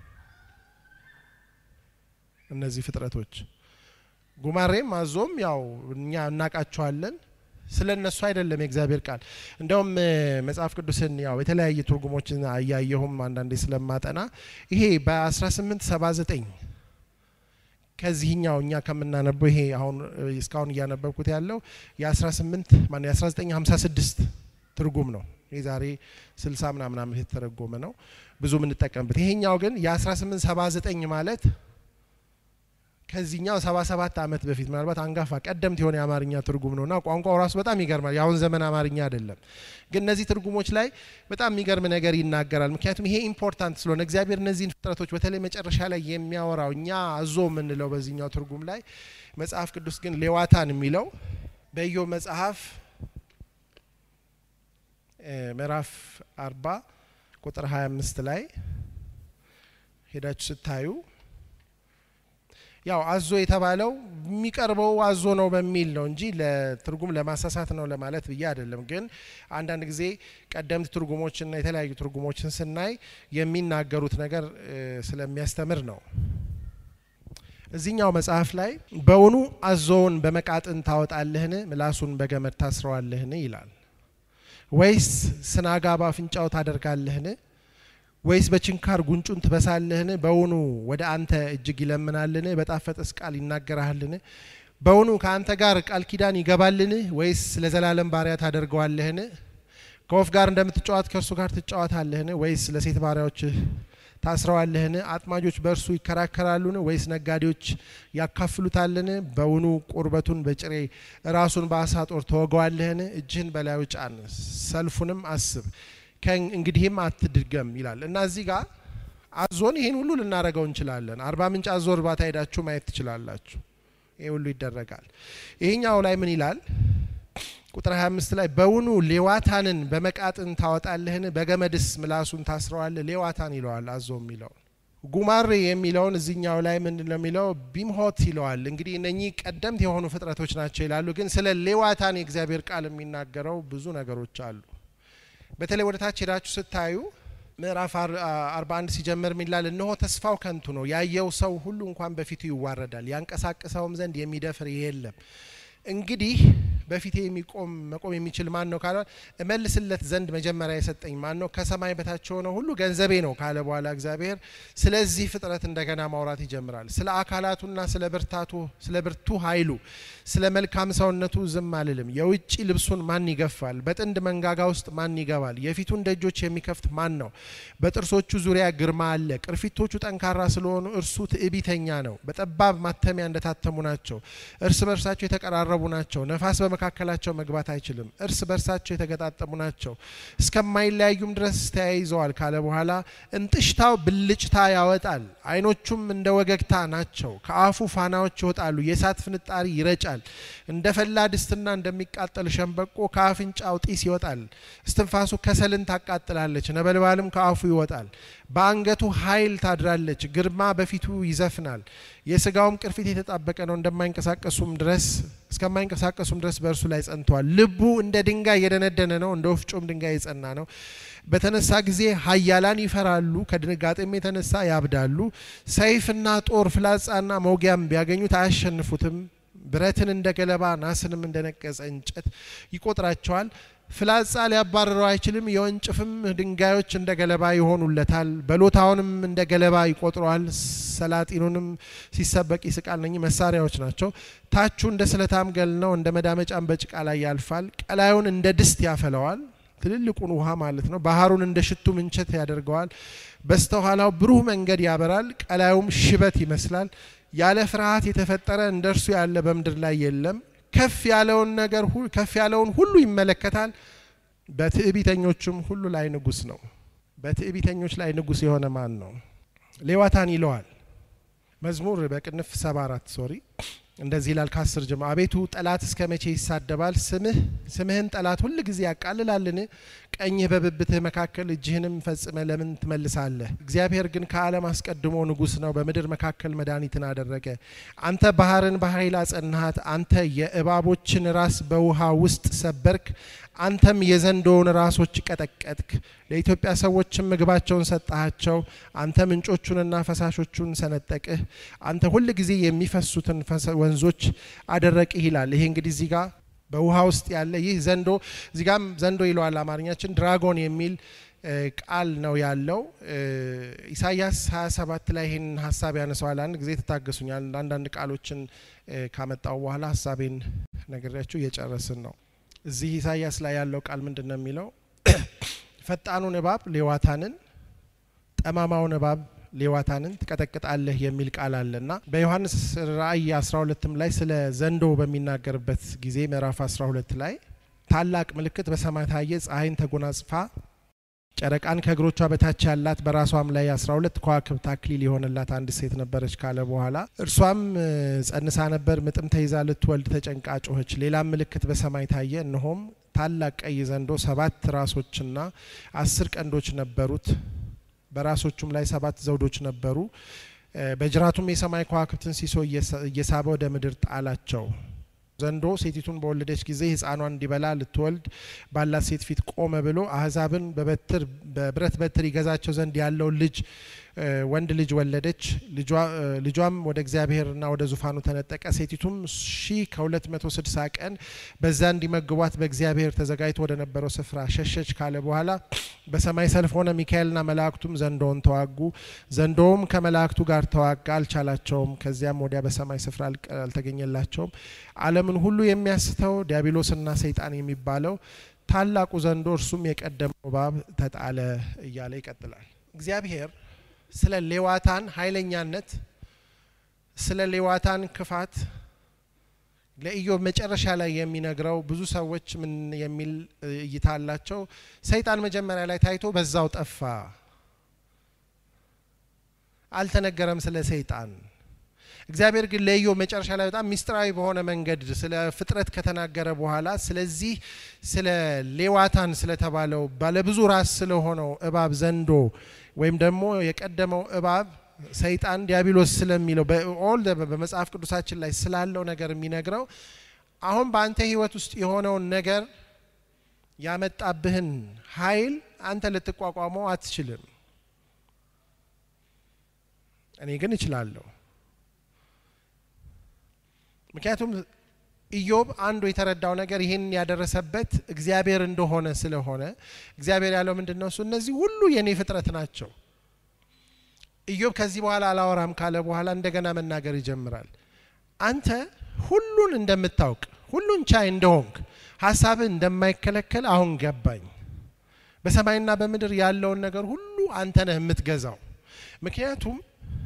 እነዚህ ፍጥረቶች። ጉማሬም አዞም ያው እኛ እናቃቸዋለን፣ ስለነሱ አይደለም የእግዚአብሔር ቃል። እንደውም መጽሐፍ ቅዱስን ያው የተለያየ ትርጉሞችን አያየሁም አንዳንዴ ስለማጠና ይሄ በ1879 ከዚህኛው እኛ ከምናነበው ይሄ አሁን እስካሁን እያነበብኩት ያለው የ1956 ትርጉም ነው። የዛሬ 60 ምናምን ዓመት የተተረጎመ ነው፣ ብዙ ምን ተጠቀምበት። ይሄኛው ግን የ1879 ማለት ከዚህኛው 77 ዓመት በፊት ምናልባት አንጋፋ ቀደምት የሆነ የአማርኛ ትርጉም ነውና ቋንቋው ራሱ በጣም ይገርማል። ያሁን ዘመን አማርኛ አይደለም። ግን እነዚህ ትርጉሞች ላይ በጣም የሚገርም ነገር ይናገራል። ምክንያቱም ይሄ ኢምፖርታንት ስለሆነ እግዚአብሔር እነዚህን ፍጥረቶች በተለይ መጨረሻ ላይ የሚያወራው እኛ አዞ የምንለው በዚህኛው ትርጉም ላይ፣ መጽሐፍ ቅዱስ ግን ሌዋታን የሚለው በኢዮብ መጽሐፍ ምዕራፍ 40 ቁጥር 25 ላይ ሄዳችሁ ስታዩ ያው አዞ የተባለው የሚቀርበው አዞ ነው በሚል ነው እንጂ ለትርጉም ለማሳሳት ነው ለማለት ብዬ አይደለም። ግን አንዳንድ ጊዜ ቀደምት ትርጉሞችና የተለያዩ ትርጉሞችን ስናይ የሚናገሩት ነገር ስለሚያስተምር ነው። እዚህኛው መጽሐፍ ላይ በእውኑ አዞውን በመቃጥን ታወጣለህን? ምላሱን በገመድ ታስረዋለህን? ይላል። ወይስ ስናጋ በአፍንጫው ታደርጋለህን? ወይስ በችንካር ጉንጩን ትበሳለህን? በእውኑ ወደ አንተ እጅግ ይለምናልን? በጣፈጠስ ቃል ይናገራልን? በእውኑ ከአንተ ጋር ቃል ኪዳን ይገባልን? ወይስ ለዘላለም ባሪያ ታደርገዋለህን? ከወፍ ጋር እንደምትጫወት ከእርሱ ጋር ትጫወታለህን? ወይስ ለሴት ባሪያዎች ታስረዋለህን? አጥማጆች በእርሱ ይከራከራሉን? ወይስ ነጋዴዎች ያካፍሉታልን? በእውኑ ቁርበቱን በጭሬ ራሱን በአሳ ጦር ተወገዋለህን? እጅህን በላዩ ጫን፣ ሰልፉንም አስብ፣ እንግዲህም አትድገም ይላል። እና እዚህ ጋር አዞን ይሄን ሁሉ ልናረጋው እንችላለን። 40 ምንጭ አዞ እርባታ ሄዳችሁ ማየት ትችላላችሁ። ይሄ ሁሉ ይደረጋል። ይሄኛው ላይ ምን ይላል? ቁጥር 25 ላይ በእውኑ ሌዋታንን በመቃጥን ታወጣለህን? በገመድስ ምላሱን ታስረዋለህ? ሌዋታን ይለዋል አዞ የሚለው። ጉማሬ የሚለውን እዚህኛው ላይ ምንድነው የሚለው? ቢምሆት ይለዋል። እንግዲህ እነኚህ ቀደምት የሆኑ ፍጥረቶች ናቸው ይላሉ። ግን ስለ ሌዋታን የእግዚአብሔር ቃል የሚናገረው ብዙ ነገሮች አሉ። በተለይ ወደ ታች ሄዳችሁ ስታዩ ምዕራፍ 41 ሲጀምር ሚላል እነሆ ተስፋው ከንቱ ነው፣ ያየው ሰው ሁሉ እንኳን በፊቱ ይዋረዳል፣ ያንቀሳቅሰውም ዘንድ የሚደፍር የለም። እንግዲህ በፊቴ መቆም የሚችል ማን ነው ካለ እመልስለት ዘንድ መጀመሪያ የሰጠኝ ማን ነው? ከሰማይ በታች ሆነ ሁሉ ገንዘቤ ነው ካለ በኋላ እግዚአብሔር ስለዚህ ፍጥረት እንደገና ማውራት ይጀምራል። ስለ አካላቱና ስለ ብርቱ ኃይሉ፣ ስለ መልካም ሰውነቱ ዝም አልልም። የውጪ ልብሱን ማን ይገፋል? በጥንድ መንጋጋ ውስጥ ማን ይገባል? የፊቱን ደጆች የሚከፍት ማን ነው? በጥርሶቹ ዙሪያ ግርማ አለ። ቅርፊቶቹ ጠንካራ ስለሆኑ እርሱ ትዕቢተኛ ነው። በጠባብ ማተሚያ እንደታተሙ ናቸው። እርስ በርሳቸው የተቀራረቡ ናቸው። ነፋስ በመካከላቸው መግባት አይችልም። እርስ በርሳቸው የተገጣጠሙ ናቸው፣ እስከማይለያዩም ድረስ ተያይዘዋል ካለ በኋላ እንጥሽታው ብልጭታ ያወጣል፣ አይኖቹም እንደ ወገግታ ናቸው። ከአፉ ፋናዎች ይወጣሉ፣ የእሳት ፍንጣሪ ይረጫል። እንደ ፈላ ድስትና እንደሚቃጠል ሸንበቆ ከአፍንጫው ጢስ ይወጣል። እስትንፋሱ ከሰልን ታቃጥላለች፣ ነበልባልም ከአፉ ይወጣል። በአንገቱ ኃይል ታድራለች፣ ግርማ በፊቱ ይዘፍናል። የስጋውም ቅርፊት የተጣበቀ ነው፣ እንደማይንቀሳቀሱም ድረስ እስከማይንቀሳቀሱም ድረስ በእርሱ ላይ ጸንተዋል። ልቡ እንደ ድንጋይ የደነደነ ነው፣ እንደ ወፍጮም ድንጋይ የጸና ነው። በተነሳ ጊዜ ኃያላን ይፈራሉ፣ ከድንጋጤም የተነሳ ያብዳሉ። ሰይፍና ጦር ፍላጻና መውጊያም ቢያገኙት አያሸንፉትም። ብረትን እንደ ገለባ ናስንም እንደ ነቀጸ እንጨት ይቆጥራቸዋል። ፍላጻ ሊያባርረው አይችልም፣ የወንጭፍም ድንጋዮች እንደ ገለባ ይሆኑለታል። በሎታውንም እንደ ገለባ ይቆጥረዋል። ሰላጢኑንም ሲሰበቅ ይስቃል። እነኚህ መሳሪያዎች ናቸው። ታቹ እንደ ስለታም ገል ነው፣ እንደ መዳመጫም በጭቃ ላይ ያልፋል። ቀላዩን እንደ ድስት ያፈለዋል፣ ትልልቁን ውሃ ማለት ነው። ባህሩን እንደ ሽቱ ምንቸት ያደርገዋል። በስተኋላው ብሩህ መንገድ ያበራል፣ ቀላዩም ሽበት ይመስላል። ያለ ፍርሃት የተፈጠረ እንደርሱ ያለ በምድር ላይ የለም። ከፍ ያለውን ሁሉ ይመለከታል፣ በትዕቢተኞችም ሁሉ ላይ ንጉስ ነው። በትዕቢተኞች ላይ ንጉስ የሆነ ማን ነው? ሌዋታን ይለዋል። መዝሙር በቅንፍ 74 እንደዚህ ይላል ከ10 ጀምሮ። አቤቱ ጠላት እስከ መቼ ይሳደባል? ስምህን ጠላት ሁሉ ጊዜ ያቃልላልን? ቀኝህ በብብትህ መካከል እጅህንም ፈጽመ ለምን ትመልሳለህ? እግዚአብሔር ግን ከዓለም አስቀድሞ ንጉስ ነው፣ በምድር መካከል መድኃኒትን አደረገ። አንተ ባህርን በኃይል አጸናሃት፣ አንተ የእባቦችን ራስ በውሃ ውስጥ ሰበርክ፣ አንተም የዘንዶውን ራሶች ቀጠቀጥክ። ለኢትዮጵያ ሰዎችም ምግባቸውን ሰጣቸው፣ አንተ ምንጮቹንና ፈሳሾቹን ሰነጠቅህ፣ አንተ ሁሉ ጊዜ የሚፈሱትን ወንዞች አደረቅህ ይላል። ይሄ እንግዲህ እዚህ ጋር በውሃ ውስጥ ያለ ይህ ዘንዶ፣ እዚህ ጋርም ዘንዶ ይለዋል አማርኛችን፣ ድራጎን የሚል ቃል ነው ያለው። ኢሳይያስ 27 ላይ ይህን ሀሳብ ያነሳዋል። አንድ ጊዜ ተታገሱኛል፣ አንዳንድ ቃሎችን ካመጣው በኋላ ሀሳቤን ነግሬያችሁ እየጨረስን ነው። እዚህ ኢሳይያስ ላይ ያለው ቃል ምንድነው የሚለው? ፈጣኑን እባብ ሌዋታንን፣ ጠማማውን እባብ ሌዋታንን ትቀጠቅጣለህ የሚል ቃል አለና በዮሐንስ ራእይ 12 ላይ ስለ ዘንዶ በሚናገርበት ጊዜ ምዕራፍ 12 ላይ ታላቅ ምልክት በሰማይ ታየ፣ ፀሐይን ተጎናጽፋ ጨረቃን ከእግሮቿ በታች ያላት በራሷም ላይ 12 ከዋክብት አክሊል የሆነላት አንድ ሴት ነበረች ካለ በኋላ እርሷም ጸንሳ ነበር፣ ምጥም ተይዛ ልትወልድ ተጨንቃ ጮኸች። ሌላም ምልክት በሰማይ ታየ፣ እነሆም ታላቅ ቀይ ዘንዶ 7 ራሶችና 10 ቀንዶች ነበሩት፣ በራሶቹም ላይ 7 ዘውዶች ነበሩ። በጅራቱም የሰማይ ከዋክብትን ሲሶ እየሳበ ወደ ምድር ጣላቸው። ዘንዶ ሴቲቱን በወለደች ጊዜ ሕፃኗን እንዲበላ ልትወልድ ባላት ሴት ፊት ቆመ ብሎ አህዛብን በብረት በትር ይገዛቸው ዘንድ ያለው ልጅ ወንድ ልጅ ወለደች። ልጇም ወደ እግዚአብሔርና ወደ ዙፋኑ ተነጠቀ። ሴቲቱም 1260 ቀን በዛ እንዲመግቧት በእግዚአብሔር ተዘጋጅቶ ወደ ነበረው ስፍራ ሸሸች ካለ በኋላ በሰማይ ሰልፍ ሆነ። ሚካኤልና መላእክቱም ዘንዶውን ተዋጉ። ዘንዶውም ከመላእክቱ ጋር ተዋጋ፣ አልቻላቸውም። ከዚያም ወዲያ በሰማይ ስፍራ አልተገኘላቸውም። ዓለምን ሁሉ የሚያስተው ዲያብሎስና ሰይጣን የሚባለው ታላቁ ዘንዶ እርሱም የቀደመው እባብ ተጣለ እያለ ይቀጥላል። እግዚአብሔር ስለ ሌዋታን ኃይለኛነት፣ ስለ ሌዋታን ክፋት ለኢዮብ መጨረሻ ላይ የሚነግረው ብዙ ሰዎች ምን የሚል እይታ አላቸው? ሰይጣን መጀመሪያ ላይ ታይቶ በዛው ጠፋ፣ አልተነገረም ስለ ሰይጣን። እግዚአብሔር ግን ለኢዮብ መጨረሻ ላይ በጣም ሚስጥራዊ በሆነ መንገድ ስለ ፍጥረት ከተናገረ በኋላ ስለዚህ ስለ ሌዋታን ስለተባለው ባለብዙ ራስ ስለሆነው እባብ ዘንዶ ወይም ደግሞ የቀደመው እባብ ሰይጣን ዲያብሎስ ስለሚለው በመጽሐፍ ቅዱሳችን ላይ ስላለው ነገር የሚነግረው አሁን በአንተ ህይወት ውስጥ የሆነውን ነገር ያመጣብህን ኃይል አንተ ልትቋቋመው አትችልም፣ እኔ ግን እችላለሁ። ምክንያቱም ኢዮብ አንዱ የተረዳው ነገር ይሄን ያደረሰበት እግዚአብሔር እንደሆነ ስለሆነ እግዚአብሔር ያለው ምንድነው? እነዚህ ሁሉ የኔ ፍጥረት ናቸው። ኢዮብ ከዚህ በኋላ አላወራም ካለ በኋላ እንደገና መናገር ይጀምራል። አንተ ሁሉን እንደምታውቅ፣ ሁሉን ቻይ እንደሆንክ፣ ሐሳብህ እንደማይከለከል አሁን ገባኝ። በሰማይና በምድር ያለውን ነገር ሁሉ አንተ ነህ የምትገዛው። ምክንያቱም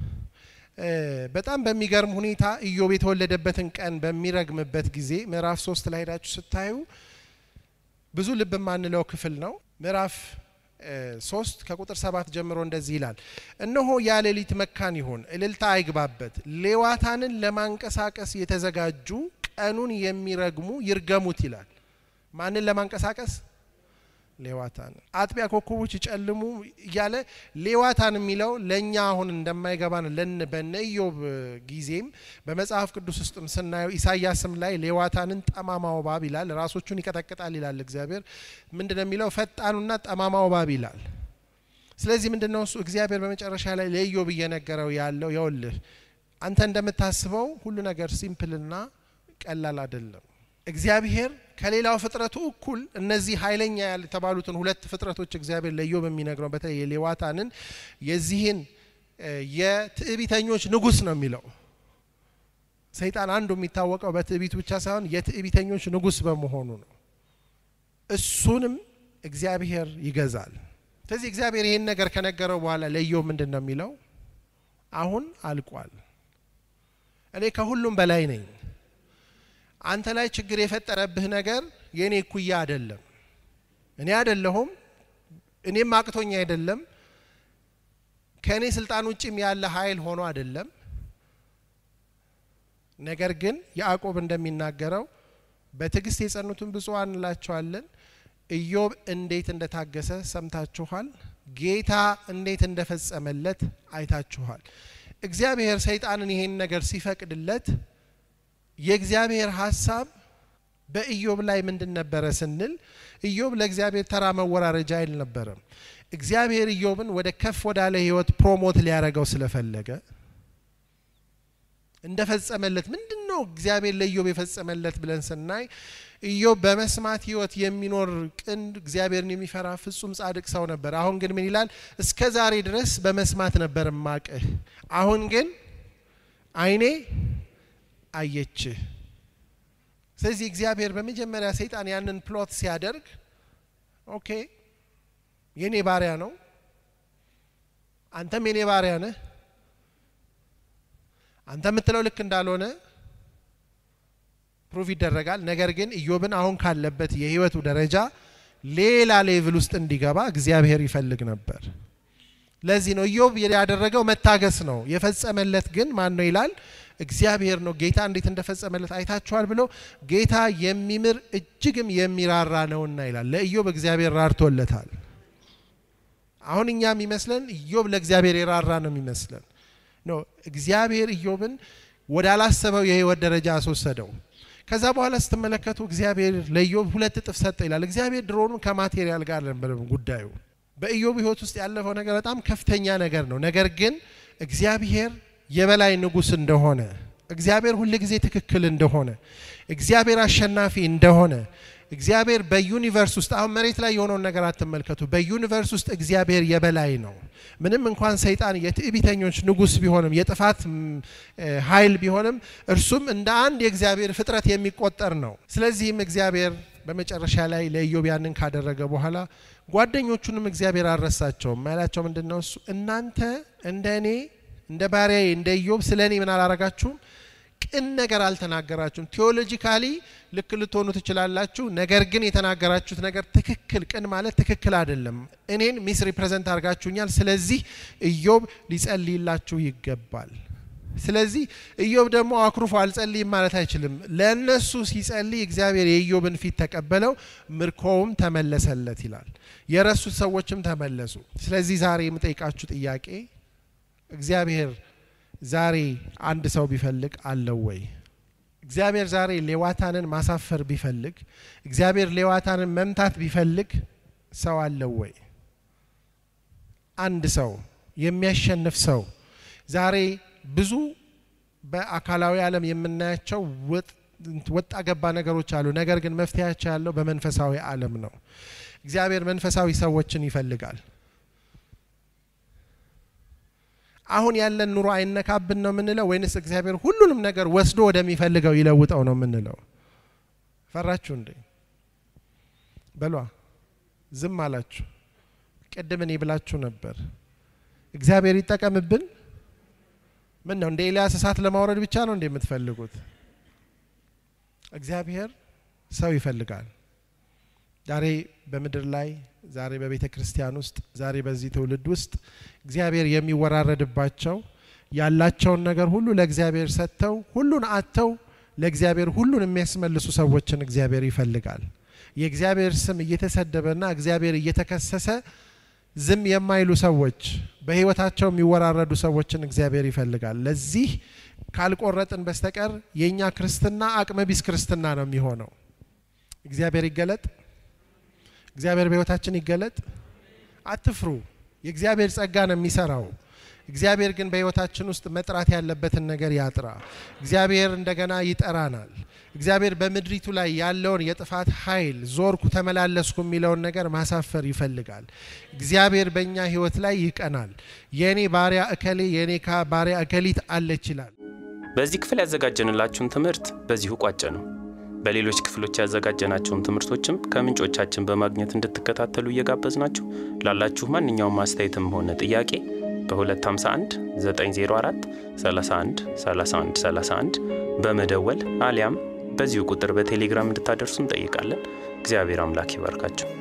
በጣም በሚገርም ሁኔታ ኢዮብ የተወለደበትን ቀን በሚረግምበት ጊዜ ምዕራፍ 3 ላይ ሄዳችሁ ስታዩ ብዙ ልብ ማንለው ክፍል ነው። ምዕራፍ 3 ከቁጥር 7 ጀምሮ እንደዚህ ይላል። እነሆ ያ ሌሊት መካን ይሁን፣ እልልታ አይግባበት፣ ሌዋታንን ለማንቀሳቀስ የተዘጋጁ ቀኑን የሚረግሙ ይርገሙት ይላል። ማንን ለማንቀሳቀስ? ሌዋታን አጥቢያ ኮከቦች ይጨልሙ እያለ ሌዋታን የሚለው ለኛ አሁን እንደማይገባን በኢዮብ ጊዜም በመጽሐፍ ቅዱስ ውስጥም ስናየው ኢሳይያስም ላይ ሌዋታንን ጠማማው እባብ ይላል ራሶቹን ይቀጠቅጣል ይላል እግዚአብሔር ምንድነው የሚለው ፈጣኑና ጠማማው እባብ ይላል ስለዚህ ምንድነው እሱ እግዚአብሔር በመጨረሻ ላይ ለኢዮብ እየነገረው ያለው ይኸውልህ አንተ እንደምታስበው ሁሉ ነገር ሲምፕልና ቀላል አይደለም እግዚአብሔር ከሌላው ፍጥረቱ እኩል እነዚህ ኃይለኛ ያልተባሉትን ሁለት ፍጥረቶች እግዚአብሔር ለኢዮብ የሚነግረው በተለይ የሌዋታንን የዚህን የትዕቢተኞች ንጉስ ነው የሚለው ሰይጣን አንዱ የሚታወቀው በትዕቢቱ ብቻ ሳይሆን የትዕቢተኞች ንጉስ በመሆኑ ነው እሱንም እግዚአብሔር ይገዛል ስለዚህ እግዚአብሔር ይሄን ነገር ከነገረው በኋላ ለኢዮብ ምንድነው የሚለው አሁን አልቋል እኔ ከሁሉም በላይ ነኝ አንተ ላይ ችግር የፈጠረብህ ነገር የኔ ኩያ አይደለም እኔ አይደለሁም እኔም አቅቶኛ አይደለም ከኔ ስልጣን ውጪም ያለ ኃይል ሆኖ አይደለም ነገር ግን ያዕቆብ እንደሚናገረው በትግስት የጸኑትን ብፁዓን እንላቸዋለን ኢዮብ እንዴት እንደታገሰ ሰምታችኋል ጌታ እንዴት እንደፈጸመለት አይታችኋል እግዚአብሔር ሰይጣንን ይሄን ነገር ሲፈቅድለት የእግዚአብሔር ሐሳብ በኢዮብ ላይ ምንድን ነበረ ስንል ኢዮብ ለእግዚአብሔር ተራ መወራረጃ አይደለም እግዚአብሔር ኢዮብን ወደ ከፍ ወዳለ ህይወት ፕሮሞት ሊያረጋው ስለፈለገ እንደፈጸመለት ምንድነው እግዚአብሔር ለኢዮብ የፈጸመለት ብለን ስናይ ኢዮብ በመስማት ህይወት የሚኖር ቅን እግዚአብሔርን የሚፈራ ፍጹም ጻድቅ ሰው ነበር አሁን ግን ምን ይላል እስከ ዛሬ ድረስ በመስማት ነበር ማቀህ አሁን ግን አይኔ አየች ስለዚህ እግዚአብሔር በመጀመሪያ ሰይጣን ያንን ፕሎት ሲያደርግ ኦኬ የኔ ባሪያ ነው አንተም የኔ ባሪያ ነህ አንተ የምትለው ልክ እንዳልሆነ ፕሩፍ ይደረጋል ነገር ግን ኢዮብን አሁን ካለበት የህይወቱ ደረጃ ሌላ ሌቭል ውስጥ እንዲገባ እግዚአብሔር ይፈልግ ነበር ለዚህ ነው ኢዮብ ያደረገው መታገስ ነው የፈጸመለት ግን ማን ነው ይላል እግዚአብሔር ነው ጌታ እንዴት እንደፈጸመለት አይታችኋል ብሎ ጌታ የሚምር እጅግም የሚራራ ነውና ይላል ለኢዮብ እግዚአብሔር ራርቶለታል አሁን እኛም ይመስለን ኢዮብ ለእግዚአብሔር የራራ ነው የሚመስለን ነው እግዚአብሔር ኢዮብን ወዳላሰበው የህይወት ደረጃ አስወሰደው ከዛ በኋላ ስትመለከቱ እግዚአብሔር ለኢዮብ ሁለት እጥፍ ሰጠ ይላል እግዚአብሔር ድሮኑን ከማቴሪያል ጋር ነበር ጉዳዩ በኢዮብ ህይወት ውስጥ ያለፈው ነገር በጣም ከፍተኛ ነገር ነው ነገር ግን እግዚአብሔር የበላይ ንጉስ እንደሆነ እግዚአብሔር ሁሉ ጊዜ ትክክል እንደሆነ እግዚአብሔር አሸናፊ እንደሆነ እግዚአብሔር በዩኒቨርስ ውስጥ አሁን መሬት ላይ የሆነው ነገር አትመልከቱ በዩኒቨርስ ውስጥ እግዚአብሔር የበላይ ነው ምንም እንኳን ሰይጣን የትዕቢተኞች ንጉስ ቢሆንም የጥፋት ኃይል ቢሆንም እርሱም እንደ አንድ የእግዚአብሔር ፍጥረት የሚቆጠር ነው ስለዚህም እግዚአብሔር በመጨረሻ ላይ ለኢዮብ ያንን ካደረገ በኋላ ጓደኞቹንም እግዚአብሔር አረሳቸውም ማለታቸው ምንድነው እሱ እናንተ እንደኔ እንደ ባሪያዬ እንደ ኢዮብ ስለኔ ምን አላረጋችሁም ቅን ነገር አልተናገራችሁም ቴዎሎጂካሊ ልክ ልትሆኑ ትችላላችሁ ነገር ግን የተናገራችሁት ነገር ትክክል ቅን ማለት ትክክል አይደለም እኔን ሚስ ሪፕሬዘንት አርጋችሁኛል ስለዚህ ኢዮብ ሊጸልይላችሁ ይገባል ስለዚህ ኢዮብ ደግሞ አክሩፎ አልጸልይም ማለት አይችልም ለነሱ ሲጸልይ እግዚአብሔር የኢዮብን ፊት ተቀበለው ምርኮውም ተመለሰለት ይላል የረሱት ሰዎችም ተመለሱ ስለዚህ ዛሬ የምጠይቃችሁ ጥያቄ እግዚአብሔር ዛሬ አንድ ሰው ቢፈልግ አለው ወይ እግዚአብሔር ዛሬ ሌዋታንን ማሳፈር ቢፈልግ እግዚአብሔር ሌዋታንን መምታት ቢፈልግ ሰው አለው ወይ አንድ ሰው የሚያሸንፍ ሰው ዛሬ ብዙ በአካላዊ ዓለም የምናያቸው ወጣ ገባ ነገሮች አሉ ነገር ግን መፍትያቸው ያለው በመንፈሳዊ ዓለም ነው እግዚአብሔር መንፈሳዊ ሰዎችን ይፈልጋል አሁን ያለን ኑሮ አይነካብን ነው ምንለው ወይንስ እግዚአብሔር ሁሉንም ነገር ወስዶ ወደሚፈልገው ይለውጣው ነው ምንለው ፈራችሁ እንዴ በሏ ዝም አላችሁ ቀደም እኔ ብላችሁ ነበር እግዚአብሔር ይጠቀምብን ምን ነው እንደ ኤልያስ እሳት ለማውረድ ብቻ ነው እንደምትፈልጉት እግዚአብሔር ሰው ይፈልጋል ዛሬ በመድር ላይ ዛሬ በቤተ ክርስቲያን ውስጥ ዛሬ በዚህ ትውልድ ውስጥ እግዚአብሔር የሚወራረድባቸው ያላቸውን ነገር ሁሉ ለእግዚአብሔር ሰጥተው ሁሉን አጥተው ለእግዚአብሔር ሁሉን የሚያስመልሱ ሰዎችን እግዚአብሔር ይፈልጋል የእግዚአብሔር ስም እየተሰደበና እግዚአብሔር እየተከሰሰ ዝም የማይሉ ሰዎች በህይወታቸው የሚወራረዱ ሰዎችን እግዚአብሔር ይፈልጋል። ለዚህ ካልቆረጥን በስተቀር የኛ ክርስትና አቅመቢስ ክርስትና ነው የሚሆነው። እግዚአብሔር ይገለጥ። እግዚአብሔር በህይወታችን ይገለጥ። አትፍሩ። የእግዚአብሔር ጸጋ ነው የሚሰራው። እግዚአብሔር ግን በህይወታችን ውስጥ መጥራት ያለበትን ነገር ያጥራ። እግዚአብሔር እንደገና ይጠራናል። እግዚአብሔር በመድሪቱ ላይ ያለውን የጥፋት ኃይል ዞርኩ ተመላለስኩ የሚለውን ነገር ማሳፈር ይፈልጋል። እግዚአብሔር በእኛ ህይወት ላይ ይቀናል። የኔ ባሪያ እከሌ የኔ ባሪያ እከሊት አለች ይላል። በዚህ ክፍል ያዘጋጀንላችሁን ትምህርት በዚሁ ቋጨ ነው። በሌሎች ክፍሎች ያዘጋጀናቸውን ትምህርቶችም ከምንጮቻችን በማግኘት እንድትከታተሉ እየጋበዝናችሁ ላላችሁ ማንኛውም አስተያየትም ሆነ ጥያቄ በ251 904 31 31 31 በመደወል አሊያም በዚሁ ቁጥር በቴሌግራም እንድታደርሱን ጠይቃለን። እግዚአብሔር አምላክ ይባርካችሁ።